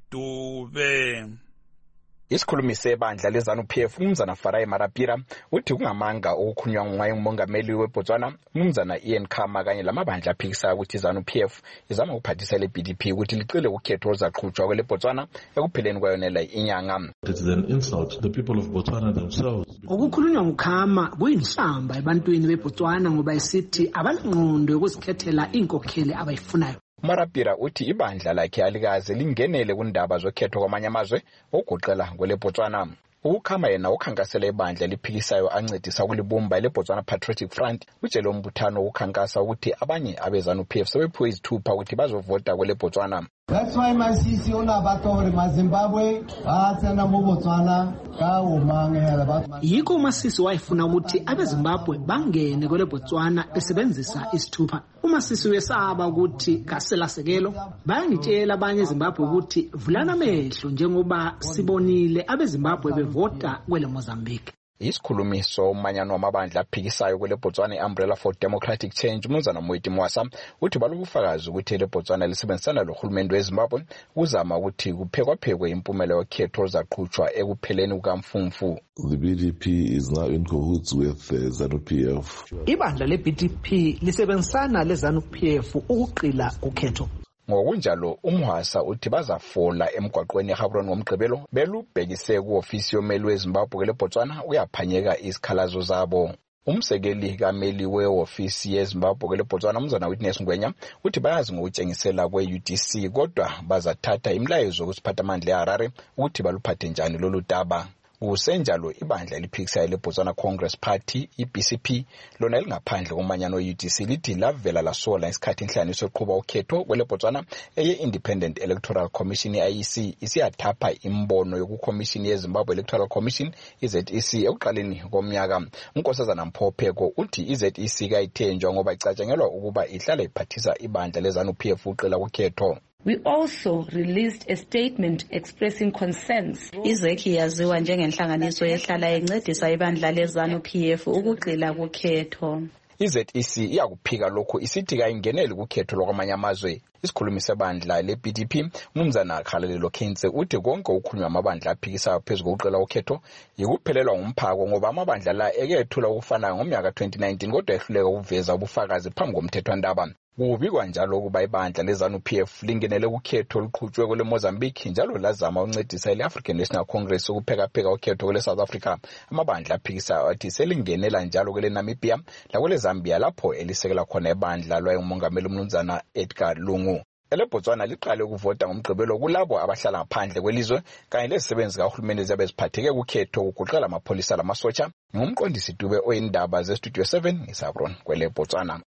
Dube. Isikhulumi sebandla leZANU P F umnumzana Farai Marapira uthi kungamanga okukhulunywa ngumongameli weBotswana umnumzana Ian Khama kanye lamabandla aphikisa ukuthi iZANU P F izama ukuphathisa le-B D P ukuthi licele ukhetho oluzaqhutshwa kwele Botswana ekupheleni kwayonela inyanga. It is an insult to the people of Botswana themselves. Okukhulunywa nguKhama kuyinhlamba ebantwini beBotswana ngoba isithi abanqondo yokuzikhethela inkokheli abayifunayo. Marapira uthi ibandla lakhe alikaze lingenele kundaba zokhetho kwamanye amazwe okugoqela kwele Botswana. Ukhama yena ukhankasela ibandla eliphikisayo ancedisa kulibumba leBotswana Patriotic Front utshele umbuthano ukhankasa ukuthi abanye abeZANU P F sebephiwe izithupha ukuthi bazovota kwele Botswana. That's why masisi ona bato hore maZimbabwe batsena mu Botswana ka umangela bato. Yiko masisi wayifuna ukuthi abeZimbabwe bangene kwele Botswana esebenzisa isithupha. Umasisi wesaba ukuthi kaselasekelo bayangitshela abanye eZimbabwe ukuthi vulana amehlo njengoba sibonile abeZimbabwe bevota kwele Mozambique. Isikhulumi somanyano wamabandla aphikisayo kwele Botswana Umbrella for Democratic Change umnumzana Moiti Mwasa uthi balobufakazi ukuthi le Botswana lisebenzisana lohulumende weZimbabwe ukuzama ukuthi kuphekwaphekwe impumela yokhetho oluzaqhutshwa ekupheleni kukaMfumfu. The B D P is now in cahoots with uh, ZANU P F. Ibandla le-B D P lisebenzisana leZANU P F ukuqila ukhetho. Ngokunjalo umhwasa uthi bazafola emgwaqweni eGaborone ngomgqibelo belubhekise ku-ofisi yomeli weZimbabwe kwele Botswana uyaphanyeka isikhalazo zabo. Umsekeli kameli we-ofisi yeZimbabwe kwele Botswana umnumzana Witness Ngwenya uthi bayazi ngokutshengisela kwe-U D C kodwa bazathatha imlayezo kusiphathamandla eHarare ukuthi baluphathe njani lolu daba. Kusenjalo ibandla eliphikisayo leBotswana Congress Party i-B C P lona elingaphandle komanyano we-U D C lithi lavela lasola isikhathi inhlanganiso yoqhuba ukhetho kwele Botswana eye-Independent Electoral Commission I E C isiyathapha imbono yokuCommission yeZimbabwe Electoral Commission i-Z E C ekuqaleni komnyaka. uNkosazana Mphopheko uthi i-Z E C kayithenjwa ngoba icatshangelwa ukuba ihlala iphathisa ibandla leZANU P F uqila ukhetho. We also released a statement expressing concerns. Izekhi yaziwa njengenhlanganiso ehlala encedisa ibandla leZANU P F ukugxila kukhetho. I-Z E C iyakuphika lokho isithi kayingeneli kukhetho lokwamanye amazwe. Isikhulumi sebandla le-B D P umnumzana Khalelelo Khense uthi konke ukukhulunywa amabandla aphikisayo phezu kokuqela ukhetho yikuphelelwa ngumphako ngoba amabandla la ekethula ukufana ngomnyaka twenty nineteen kodwa ehluleka ukuveza ubufakazi phambi komthethwandaba. Kubikwa njalo ukuba ibandla leZANU-P F lingenele ukhetho oluqhutshwe kwele Mozambique njalo lazama uncedisa ile African National Congress ukuphekapheka ukhetho kwele South Africa. Amabandla aphikisa athi selingenela njalo kwele Namibia lakwele Zambia lapho elisekela khona ibandla lwayengumongameli umnumzana Edgar Lungu. Ele Botswana liqale ukuvota ngomgqibelo kulabo abahlala ngaphandle kwelizwe kanye lezisebenzi kahulumeni ezibeziphatheke ukhetho ukugoqela amapholisa lamasotsha. Ngumqondisi Dube oyindaba ze Studio seven ngisabron kwele Botswana.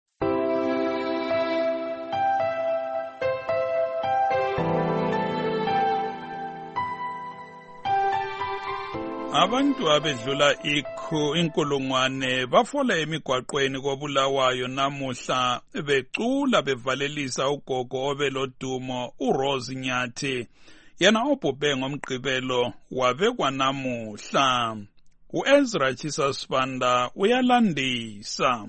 Abantu abedlula ikho inkulungwane bafola emigwaqweni koBulawayo namuhla becula bevalelisa ugogo obelodumo uRose Nyathi yena obhubhe ngomgqibelo wabekwa namuhla. uEzra Chisasibanda uyalandisa.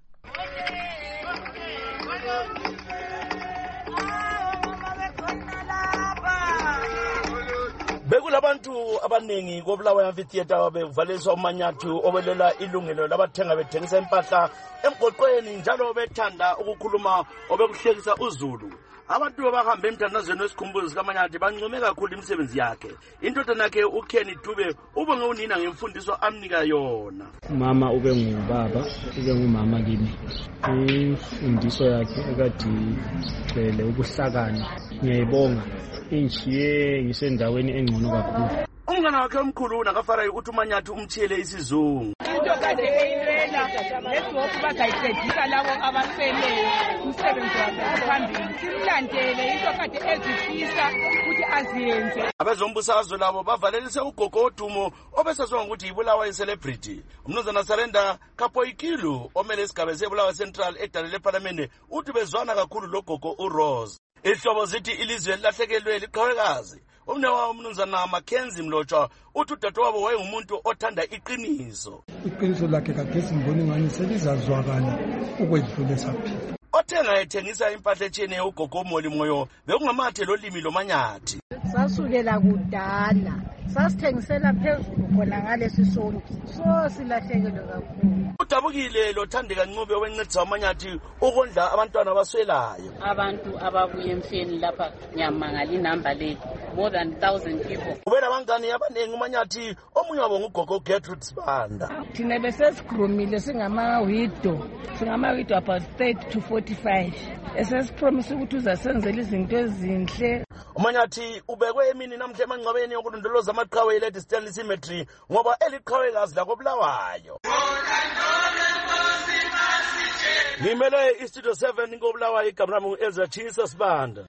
Bekulabantu abaningi koBulawayo Amphitheatre bevaliswa uManyathi obelela ilungelo labathenga bethengisa impahla emgwaqweni njalo bethanda ukukhuluma obekuhlekisa uZulu. Abantu abahamba emthandazweni wesikhumbuzo kaManyathi bancome kakhulu imisebenzi yakhe. Indodana yakhe uKenny Dube ubonge unina ngemfundiso amnika yona. Mama ube ngubaba, ube ngumama kimi. Imfundiso yakhe ekade igcwele ubuhlakani. Ngiyayibonga. Injiye ngisendaweni engcono kakhulu. Umngane wakhe omkhulu unakafara ukuthi uManyathi umthiyele isizungu. Into kade eyirela lesibopho bazayicedisa labo abaseleyo umsebenzi wakhe phambili. Simlandele into kade ezifisa ukuthi aziyenze. Abezombusazwe labo bavalelise ugogo odumo obesazwa ukuthi iBulawayo celebrity. Umnumzana Sarenda Kapoikilu omele isigaba seBulawayo Central edalele eParliament uthi bezwana kakhulu logogo uRose. Ihlobo zithi ilizwe lahlekelwe liqhawekazi. Umnewa umnumzana Mackenzie Mlotshwa uthi udadewabo wayengumuntu othanda iqiniso. Iqiniso lakhe kade simbone ngani selizazwakala ukwedlule saphila. Othenga ethengisa impahla etshiyeneyo ugogo Moli Moyo bekungamathe lolimi loManyathi. Sasukela kudala sasithengisela phezulu khona ngalesi sonke so silahlekelwe kakhulu. Udabukile lothandeka Ncube owencedisa uManyathi ukondla abantwana abaswelayo. Abantu ababuye emfeni lapha ngiyamangala inamba le more than one thousand people. Ubela bangani abanengi uManyathi omunye wabo ngugogo Gertrude Sibanda. Thina besesigrumile singama widow singama widow about thirty to forty-five. Esesipromise ukuthi uzasenzela izinto ezinhle. uManyathi ubekwe emini namhla emangcwabeni yokulondoloza amaqhawe eLady Stanley Cemetery ngoba eliqhawekazi lakoBulawayo. Ngimele iStudio seven koBulawayo igama lami uEzra Chisasibanda.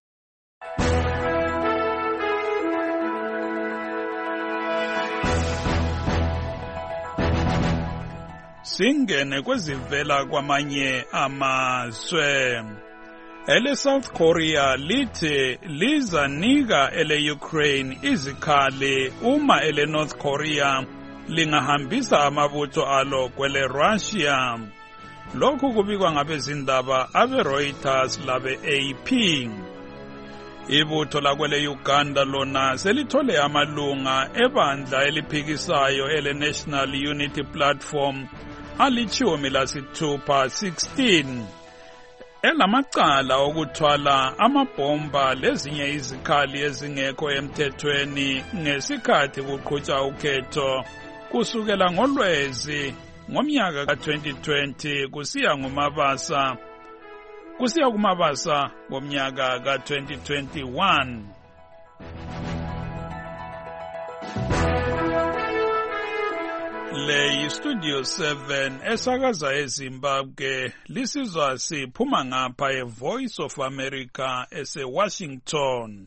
Singene kwezivela kwamanye amazwe. Ele South Korea lithi lizanika ele Ukraine izikhali uma ele North Korea lingahambisa amabutho alo kwele Russia. Lokhu kubikwa ngabezindaba abe Reuters labe A P. Ibutho lakwele Uganda lona selithole amalunga ebandla eliphikisayo ele National Unity Platform alichumi lasithupha sixteen. Elamacala okuthwala amabomba lezinye izikhali ezingekho emthethweni ngesikhathi kuqhutshwa ukhetho kusukela ngoLwezi ngomnyaka ka twenty twenty kusiya ngumabasa kusiya kumabasa ngomnyaka ka twenty twenty-one. Le Studio seven esakaza eZimbabwe lisizwa siphuma ngapha eVoice of America ese Washington.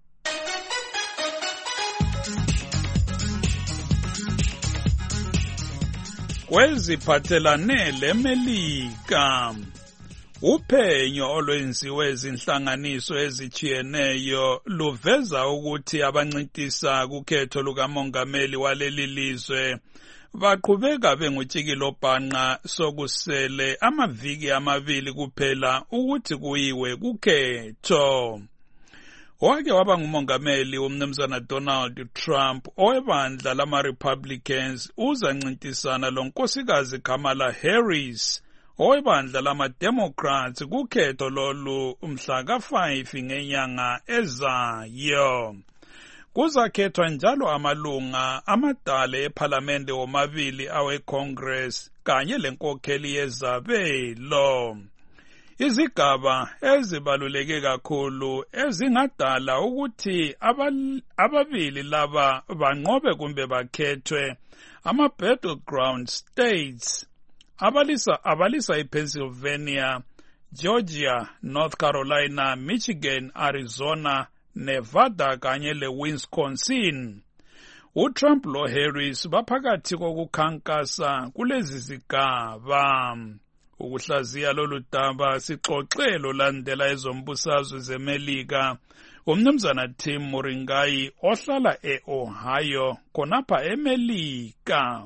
Kweziphathelane leMelika uphenyo olwenziwe izinhlanganiso ezichiyeneyo luveza ukuthi abancintisa kukhetho lukamongameli waleli lizwe baqhubeka bengutshikilobhanqa sokusele amaviki amabili kuphela ukuthi kuyiwe kukhetho. Wake waba ngumongameli umnumzana Donald Trump owebandla lama Republicans uzancintisana lonkosikazi Kamala Harris owebandla lama-Democrats kukhetho lolu mhla ka five ngenyanga ezayo. Kuzakhethwa njalo amalunga amadala ephalamende womabili awe-Congress kanye lenkokheli yezabelo. Izigaba ezibaluleke kakhulu ezingadala ukuthi ababili laba banqobe kumbe bakhethwe ama-battleground states abalisa abalisa iPennsylvania, Georgia, North Carolina, Michigan, Arizona, Nevada kanye le-Wisconsin. uTrump lo-Harris baphakathi kokukhankasa kulezi zigaba. Ukuhlaziya lolu daba sixoxelo landela ezombusazwe zeMelika umnumzana Tim Moringai ohlala e-Ohio khonapha eMelika.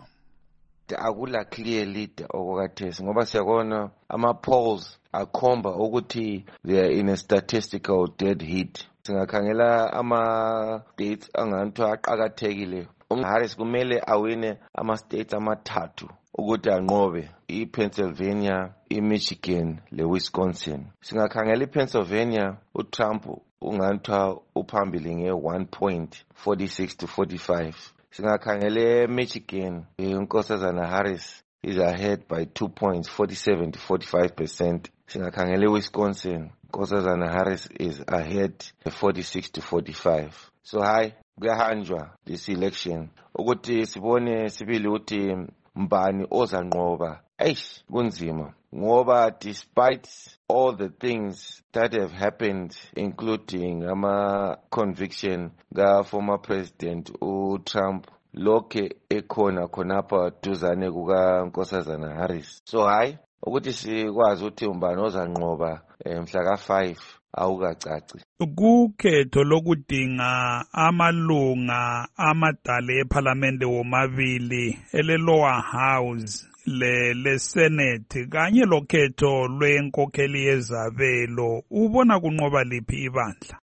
Akula clear lead okwathesi ngoba siyabona ama-polls akhomba ukuthi they are in a statistical dead heat. Singakhangela ama-states anganthiwa aqakathekile. uHarris kumele awine ama-states amathathu ukuthi anqobe iPennsylvania, iMichigan leWisconsin. Singakhangela iPennsylvania, uTrump unganthiwa uphambili nge-one point four six to forty-five. Singakhangela Michigan, uNkosazana Harris is ahead by two points, forty-seven to forty-five percent. Singakhangela Wisconsin, Nkosazana Harris is ahead forty-six to forty-five. So hi, kuyahanjwa this election ukuthi sibone sibili ukuthi mbani ozanqoba. Eish, kunzima ngoba despite all the things that have happened, including ama conviction ka former president uTrump, lokhe ekhona khonapha duzane kuka Nkosazana Harris. So hayi ukuthi sikwazi ukuthi umbani ozanqoba mhla ka five awukacaci. Kukhetho lokudinga amalunga amadala ephalamende womabili ele-lower house le le-senate kanye lokhetho lwenkokheli yezabelo, ubona kunqoba liphi ibandla?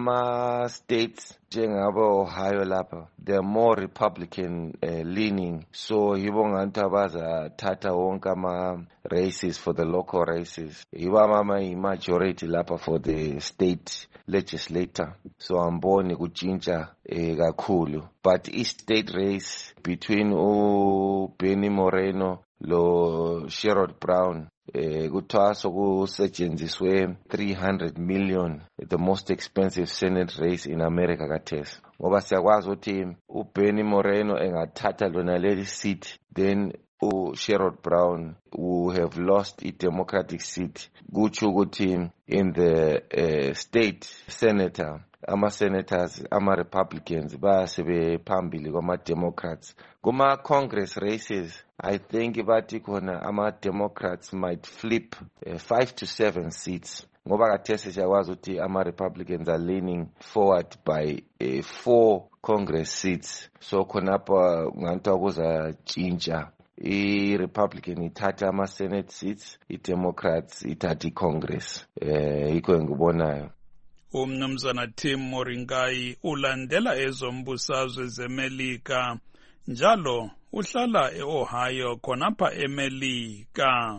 Ama-states njengabo-Ohio lapha, they're more Republican uh, leaning, so yibo ngathi abazathatha wonke ama-races for the local races. Yibo ama-majority lapha for the state legislator, so amboni kutshintsha eh, kakhulu. But i-state race between uBenny Moreno lo Sherrod Brown, eh kuthiwa sokusetshenziswe three hundred million, the most expensive senate race in America kathesi, ngoba siyakwazi ukuthi uBenny Moreno engathatha lona leli seat, then uSherrod Brown will have lost a Democratic seat. Kutsho ukuthi in the uh, state senator, ama-senators, ama-Republicans basebe phambili kwama-Democrats. Kuma-Congress races, I think bathi khona ama-Democrats might flip uh, five to seven seats. Ngoba kathesi siyakwazi ukuthi ama-Republicans are leaning forward by uh, four Congress seats. So khonapha nganthiwa kuzatshintsha. I-Republican ithatha ama-Senate seats, i-Democrats ithatha i-Congress. Eh yikho engikubonayo. Umnumzana Tim Moringai ulandela ezombusazwe zeMelika, njalo uhlala e-Ohio khonapha eMelika.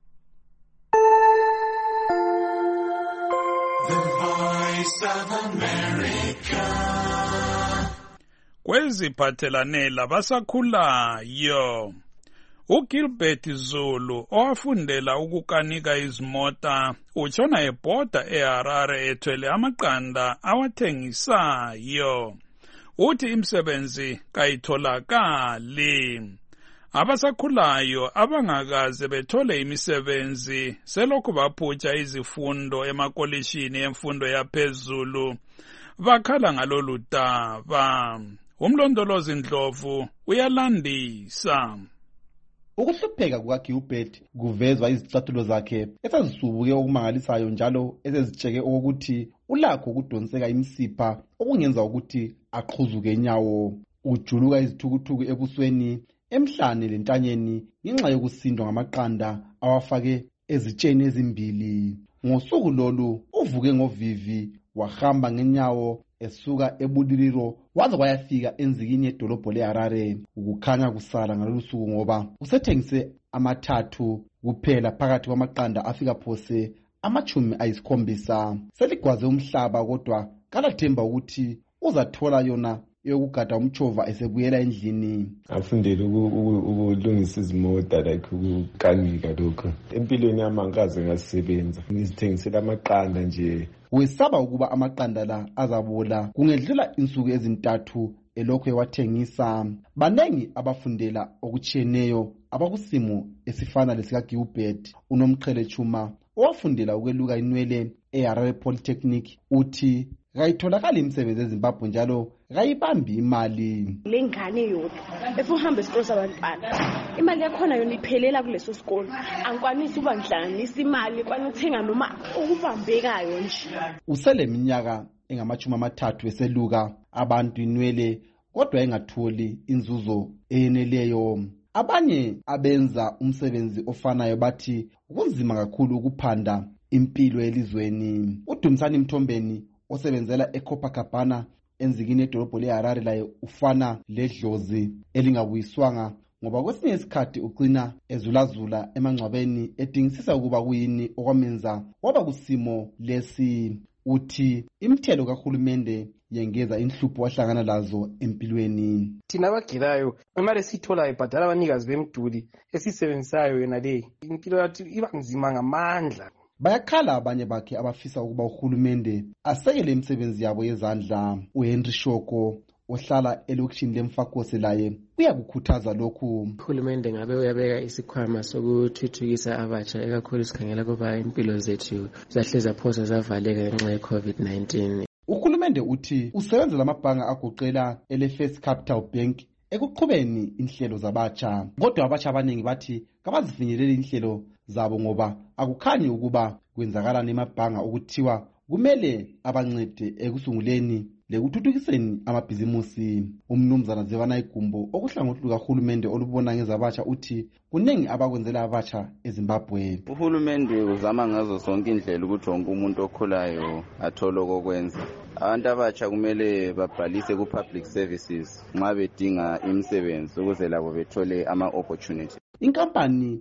The Voice of America. Kweziphathelane labasakhulayo, uGilbert Zulu owafundela ukukanika izimota utshona ebhoda eHarare ethwele amaqanda awathengisayo. Uthi imisebenzi kayitholakali. Abasakhulayo abangakaze bethole imisebenzi selokhu baphutsha izifundo emakolishini emfundo yaphezulu bakhala ngalolu daba. Umlondolozi Ndlovu uyalandisa. Ukuhlupheka kukaGilbert kuvezwa izicathulo zakhe esezisubuke okumangalisayo njalo esezitsheke ukuthi ulakho ukudonseka imisipha okungenza ukuthi aqhuzuke inyawo. Ujuluka izithukuthuku ebusweni, emhlane lentanyeni ngenxa yokusindwa ngamaqanda awafake ezitsheni ezimbili. Ngosuku lolu uvuke ngovivi wahamba ngenyawo esuka eBuliliro waze kwayafika enzikini yedolobho leHarare. Ukukhanya kusala ngalolu suku ngoba usethengise amathathu kuphela phakathi kwamaqanda afika phose amachumi ayisikhombisa. Seligwaze umhlaba kodwa kalathemba ukuthi uzathola yona yokugada umchova esebuyela endlini. Afundele ukulungisa izimota like ukukanika lokho. Empilweni yami angikaze ngasisebenza. Ngizithengisela amaqanda nje. Wesaba ukuba amaqanda la azabola kungedlula insuku ezintathu elokho ewathengisa. Banengi abafundela okutshiyeneyo abakusimo esifana lesika Gilbert unomqhele Chuma owafundela ukweluka inwele eHarare Polytechnic uthi kayitholakala imisebenzi eZimbabwe njalo kayibambi imali. Lengane yodwa efuhamba isikolo sabantwana imali yakhona yona iphelela kuleso sikolo angikwanisi uba ngihlanganisa imali kwanithenga noma ukubambekayo nje. Usele iminyaka engamachumi amathathu eseluka abantu inwele kodwa engatholi inzuzo eyeneleyo. Abanye abenza umsebenzi ofanayo bathi kunzima kakhulu ukuphanda impilo elizweni. uDumsani Mthombeni osebenzela eCopacabana enzikini edolobho leHarare laye ufana ledlozi elingabuyiswanga ngoba kwesinye isikhathi ugcina ezulazula emangcwabeni edingisisa ukuba kuyini okwamenza waba kusimo lesi. Uthi imithelo kahulumende yengeza inhlupho wahlangana lazo empilweni. Thina abagilayo imali esitholayo ibhadala abanikazi bemduli esisebenzisayo yona le impilo yathi iba nzima ngamandla. Bayakhala abanye bakhe abafisa ukuba uhulumende asekele imisebenzi yabo yezandla. uHenry Shoko ohlala elokishini leMfakose laye uyakukhuthaza lokhu. Uhulumende ngabe uyabeka isikhwama sokuthuthukisa abatsha ekakhulu sikhangela kuba impilo zethu zahle zaphosa zavaleka ngenxa ye-COVID nineteen. Uhulumende uthi usebenzela amabhanga agoqela ele-First Capital Bank ekuqhubeni inhlelo zabatsha. Kodwa abatsha abaningi bathi kabazifinyeleli inhlelo zabo ngoba akukhanyi ukuba kwenzakalani emabhanga ukuthiwa kumele abancede ekusunguleni lekuthuthukiseni amabhizimusi. Umnumzana Zevana Igumbo okuhlangothi lukahulumende olubona ngezabatsha uthi kuningi abakwenzela abatsha eZimbabwe. Uhulumende uzama ngazo zonke indlela ukuthi wonke umuntu okhulayo athole okokwenza. Abantu abatsha kumele babhalise ku-public services nxa bedinga imisebenzi ukuze labo bethole ama-opportunity. Inkampani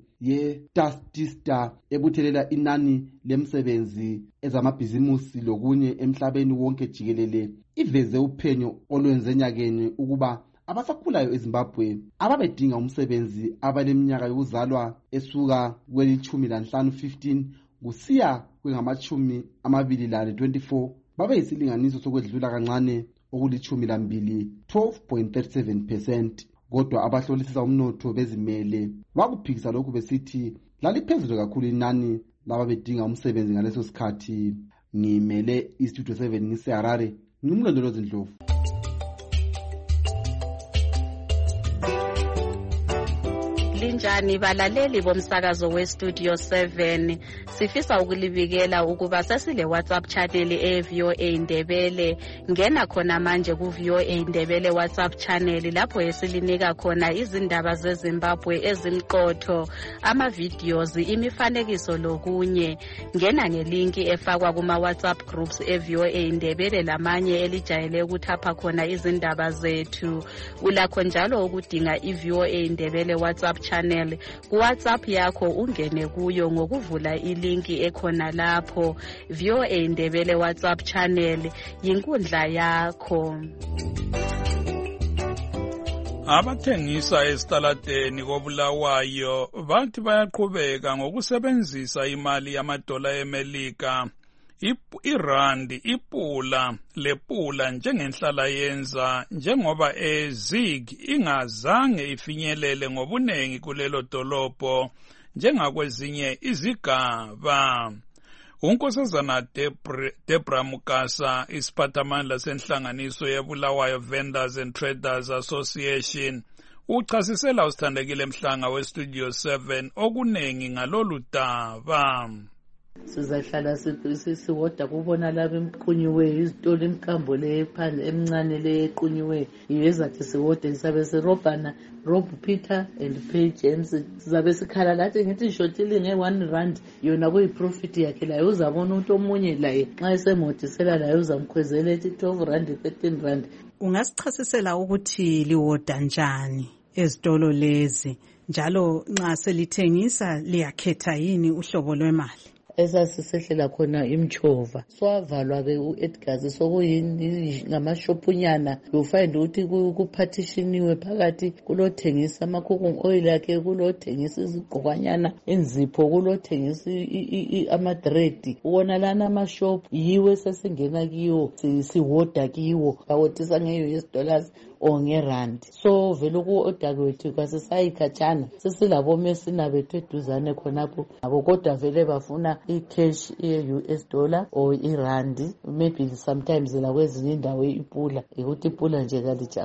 ye-Dastista ebuthelela inani lemsebenzi ezamabhizimusi lokunye emhlabeni wonke jikelele iveze uphenyo olwenze nyakeni ukuba abasakhulayo eZimbabwe ababedinga umsebenzi abaleminyaka yokuzalwa esuka kwelithumi lanhlanu fifteen kusiya kwengamachumi amabili lane twenty-four babe yisilinganiso sokwedlula kancane okulithumi lambili twelve point three seven percent. Kodwa abahlolisisa umnotho bezimele bakuphikisa lokhu besithi laliphezulu kakhulu inani laba bedinga umsebenzi ngaleso sikhathi. Ngimele iStudio seven ngiseHarare ngimlondolozi Ndlovu. Linjani balaleli bomsakazo weStudio seven, sifisa ukulibikela ukuba sesile WhatsApp channel e-V O A Ndebele. Ngena khona manje ku-V O A Ndebele WhatsApp channel lapho esilinika khona izindaba zeZimbabwe ezimqotho, ama-videos, imifanekiso lokunye. Ngena ngelinki efakwa kuma-WhatsApp groups e-V O A Ndebele lamanye elijayele ukuthapha khona izindaba zethu. Ulakho njalo ukudinga i-V O A Ndebele WhatsApp channel ku WhatsApp yakho ungene kuyo ngokuvula ilinki ekhona lapho. V O A Ndebele WhatsApp channel yinkundla yakho. Abathengisa esitaladeni koBulawayo bathi bayaqhubeka ngokusebenzisa imali yamadola eMelika irandi ipula lepula njengenhlala yenza njengoba eZig ingazange ifinyelele ngobunengi kulelo dolobho njengakwezinye izigaba. Unkosazana Debra Mukasa isiphathamandla senhlanganiso yeBulawayo Vendors and Traders Association uchasisela usithandekile Mhlanga weStudio seven okunengi ngalolu daba. Sizahlala siwoda kubona laba emqunyiweyo izitolo imkambo le phandle emncane le equnyiweyo iyezathi siwoda sisabe sirobhana Rob Peter and Pay James sizabe sikhala lathi ngithi shotile nge one rand yona kuyi profit yakhe layo uzabona umuntu omunye laye nxa esemodisela layo uzamkhwezela ethi twelve rand thirteen rand. Ungasichasisela ukuthi liwoda njani ezitolo lezi njalo nxa selithengisa liyakhetha yini uhlobo lwemali? Esasisehlela khona imchova swavalwa-ke u-Edgars sokuyini ngamashopunyana ufind ukuthi kuphathishiniwe phakathi kulothengisa ama-cooking oil akhe, kulothengisa izigqokanyana enzipho, kulothengisa amadredi. Ubona lana amashop yiwe sesingena kiwo siwoda kiwo bawotisa nge-U S dollars or ngerandi. So vele ku-oda kwethu kwasesayikhatshana sesilabomesina bethu eduzane khonapho abo, kodwa vele bafuna i-cash ye-U S dollar or irandi, maybe sometimes la kwezinye indawo ipula ukuthi ipula nje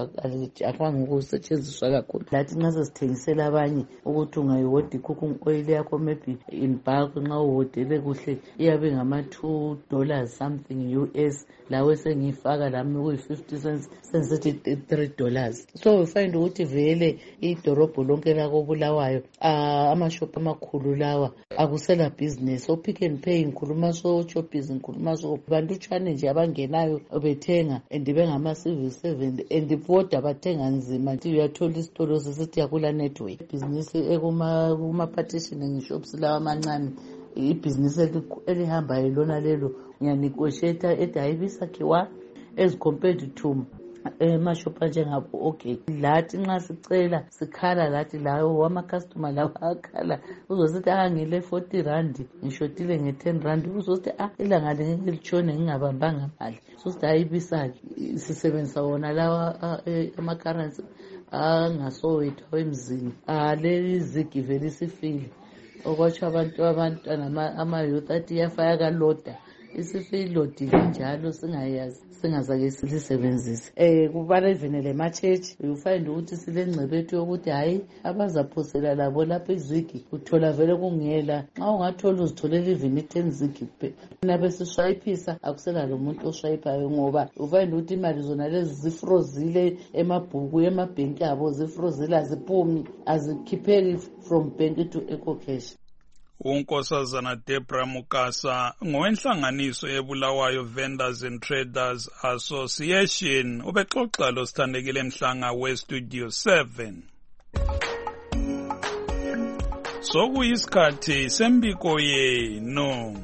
akwanga ukusetshenziswa kakhulu. Lathi nxa sesithengisela abanye ukuthi ungayiwodi cooking oil yakho maybe in bulk, nxa uwodele kuhle iyabe ngama-two dollars something U S, lawe sengiyifaka lami kuyi-fifty cents sensithi three dollars. So we find ukuthi vele idorobho lonke lako Bulawayo amashop amakhulu lawa akusela business. So Pick n Pay ngikhuluma so, Choppies ngikhuluma so, bantu tshane nje abangenayo bethenga and bengama civil servant and boda bathenga nzima. Nti uyathola isitolo sesithi yakula network business ekuma kuma partitioning shops lawa amancane, ibhizinisi elihamba yilona lelo ngiyanegotiate ethi ayibisakhiwa as compared to emashopha njengabo. Okay, lathi nxa sicela sikhala lathi lawo ama-customer lawo akhala uzosithi angile forty rand ngishotile nge-ten rand, uzosithi ah ilanga ngeke litshone ngingabambanga mali. Sosithi ayibisaki sisebenzisa wona lawa ama-currency angasowethu awemzini aleli zigi vele sifile okwatsho abantu abantwana ama-youth athi iyafaya kaloda isifilodile njalo singayazi singazake silisebenzise. Eh kubala even le ma-church you find ukuthi silengcebethu yokuthi hayi abazaphosela labo lapha izigi uthola vele kungela. Nxa ungathola uzitholela even i-ten zigi nabe siswayiphisa akusela lo muntu oswayiphayo, ngoba ufind ukuthi imali zona lezi zifrozile emabhuku emabhenki abo, zifrozile aziphumi, azikhipheki from bank to Eco Cash. uNkosazana Debra Mukasa ngowenhlanganiso yeBulawayo Vendors and Traders Association ubexoxa lo sithandekile Mhlanga weStudio seven. Sokuyisikhathi sembiko yenu.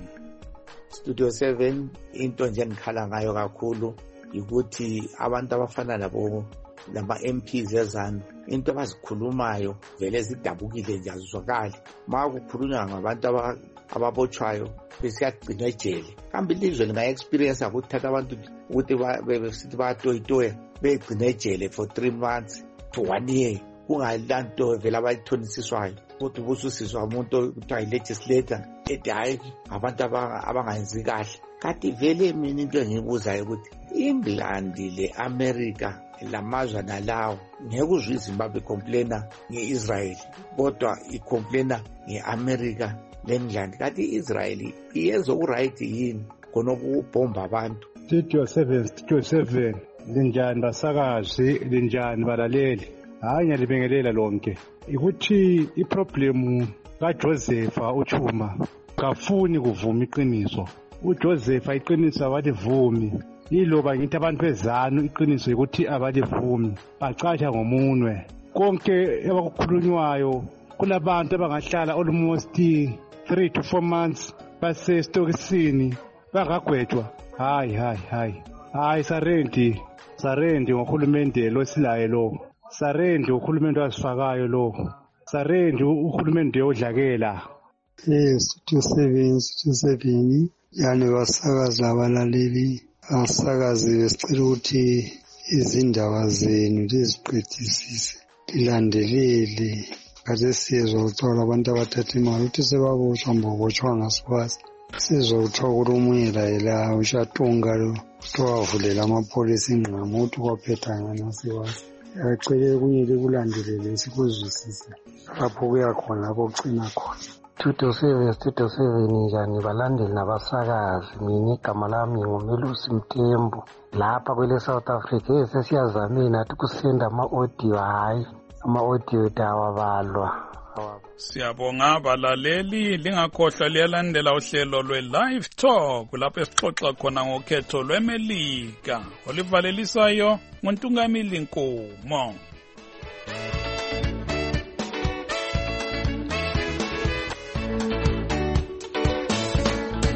Studio seven into nje ngikhala ngayo kakhulu ukuthi abantu abafana labo lama M Ps ezana into abazikhulumayo vele zidabukile nje azizwakali. Ma kukhulunywa ngabantu ababotshwayo besiyagcina ejele, kambe ilizwe linga experience ukuthatha abantu ukuthi besithi bayatoyitoya begcina ejele for three months to one year kungalanto vele abayithonisiswayo ukuthi bususizwa umuntu kuthiwa yi-legislator ethi hayi abantu abangayenzi kahle. Kanti vele mina into engibuzayo ukuthi England le-America lamazwe nalawo ngeke uzwe iZimbabwe complaina nge-Israel kodwa icomplaina nge-America le-England. Kanti i-Israel iyenza okuright yini khona ukubhomba abantu? Studio seven, Studio seven, linjani basakazi, linjani balaleli? Hayi ngiyalibengelela lonke ukuthi iproblemu kaJosepha uChuma kafuni kuvuma iqiniso. uJosepha iqiniso abalivumi, iloba ngithi abantu bezanu iqiniso ukuthi abalivumi, bacatsha ngomunwe. Konke abakukhulunywayo kulabantu abangahlala almost three to four months basestokisini bangagwetshwa. Hayi hayi hayi hayi sarendi sarendi ngohulumende lo silaye lo, sarendi uhulumende wasifakayo lo, sarendi uhulumende odlakela. Eh Studio seven, Studio seven yani basakazi labalaleli asakazi besicela ukuthi izindaba zenu liziqedisise lilandelele. Kade sizwa uthola abantu abathatha imali ukuthi sebabotshwa mbobotshwa ngasikwazi, sizwa uthola kulumuyela yela ushatunga lo kuthiwa wavulela amapolisi ingqamu ukuthi kwaphetha ngani sikwazi. Acele kunyele kulandelele sikuzwisise lapho kuya khona lapho kucina khona. Studio seven, Studio seven njani balandeli nabasakazi, mina igama lami nguMelusi Mthembu lapha kwele South Africa. Sesiyazamini athi kusenda ama-audio, hayi ama-audio ethu awabalwa. Siyabonga abalaleli, lingakhohlwa liyalandela uhlelo lwe-Live Talk lapho esixoxa khona ngokhetho lweMelika oluvalelisayo nguNtungamili Nkomo.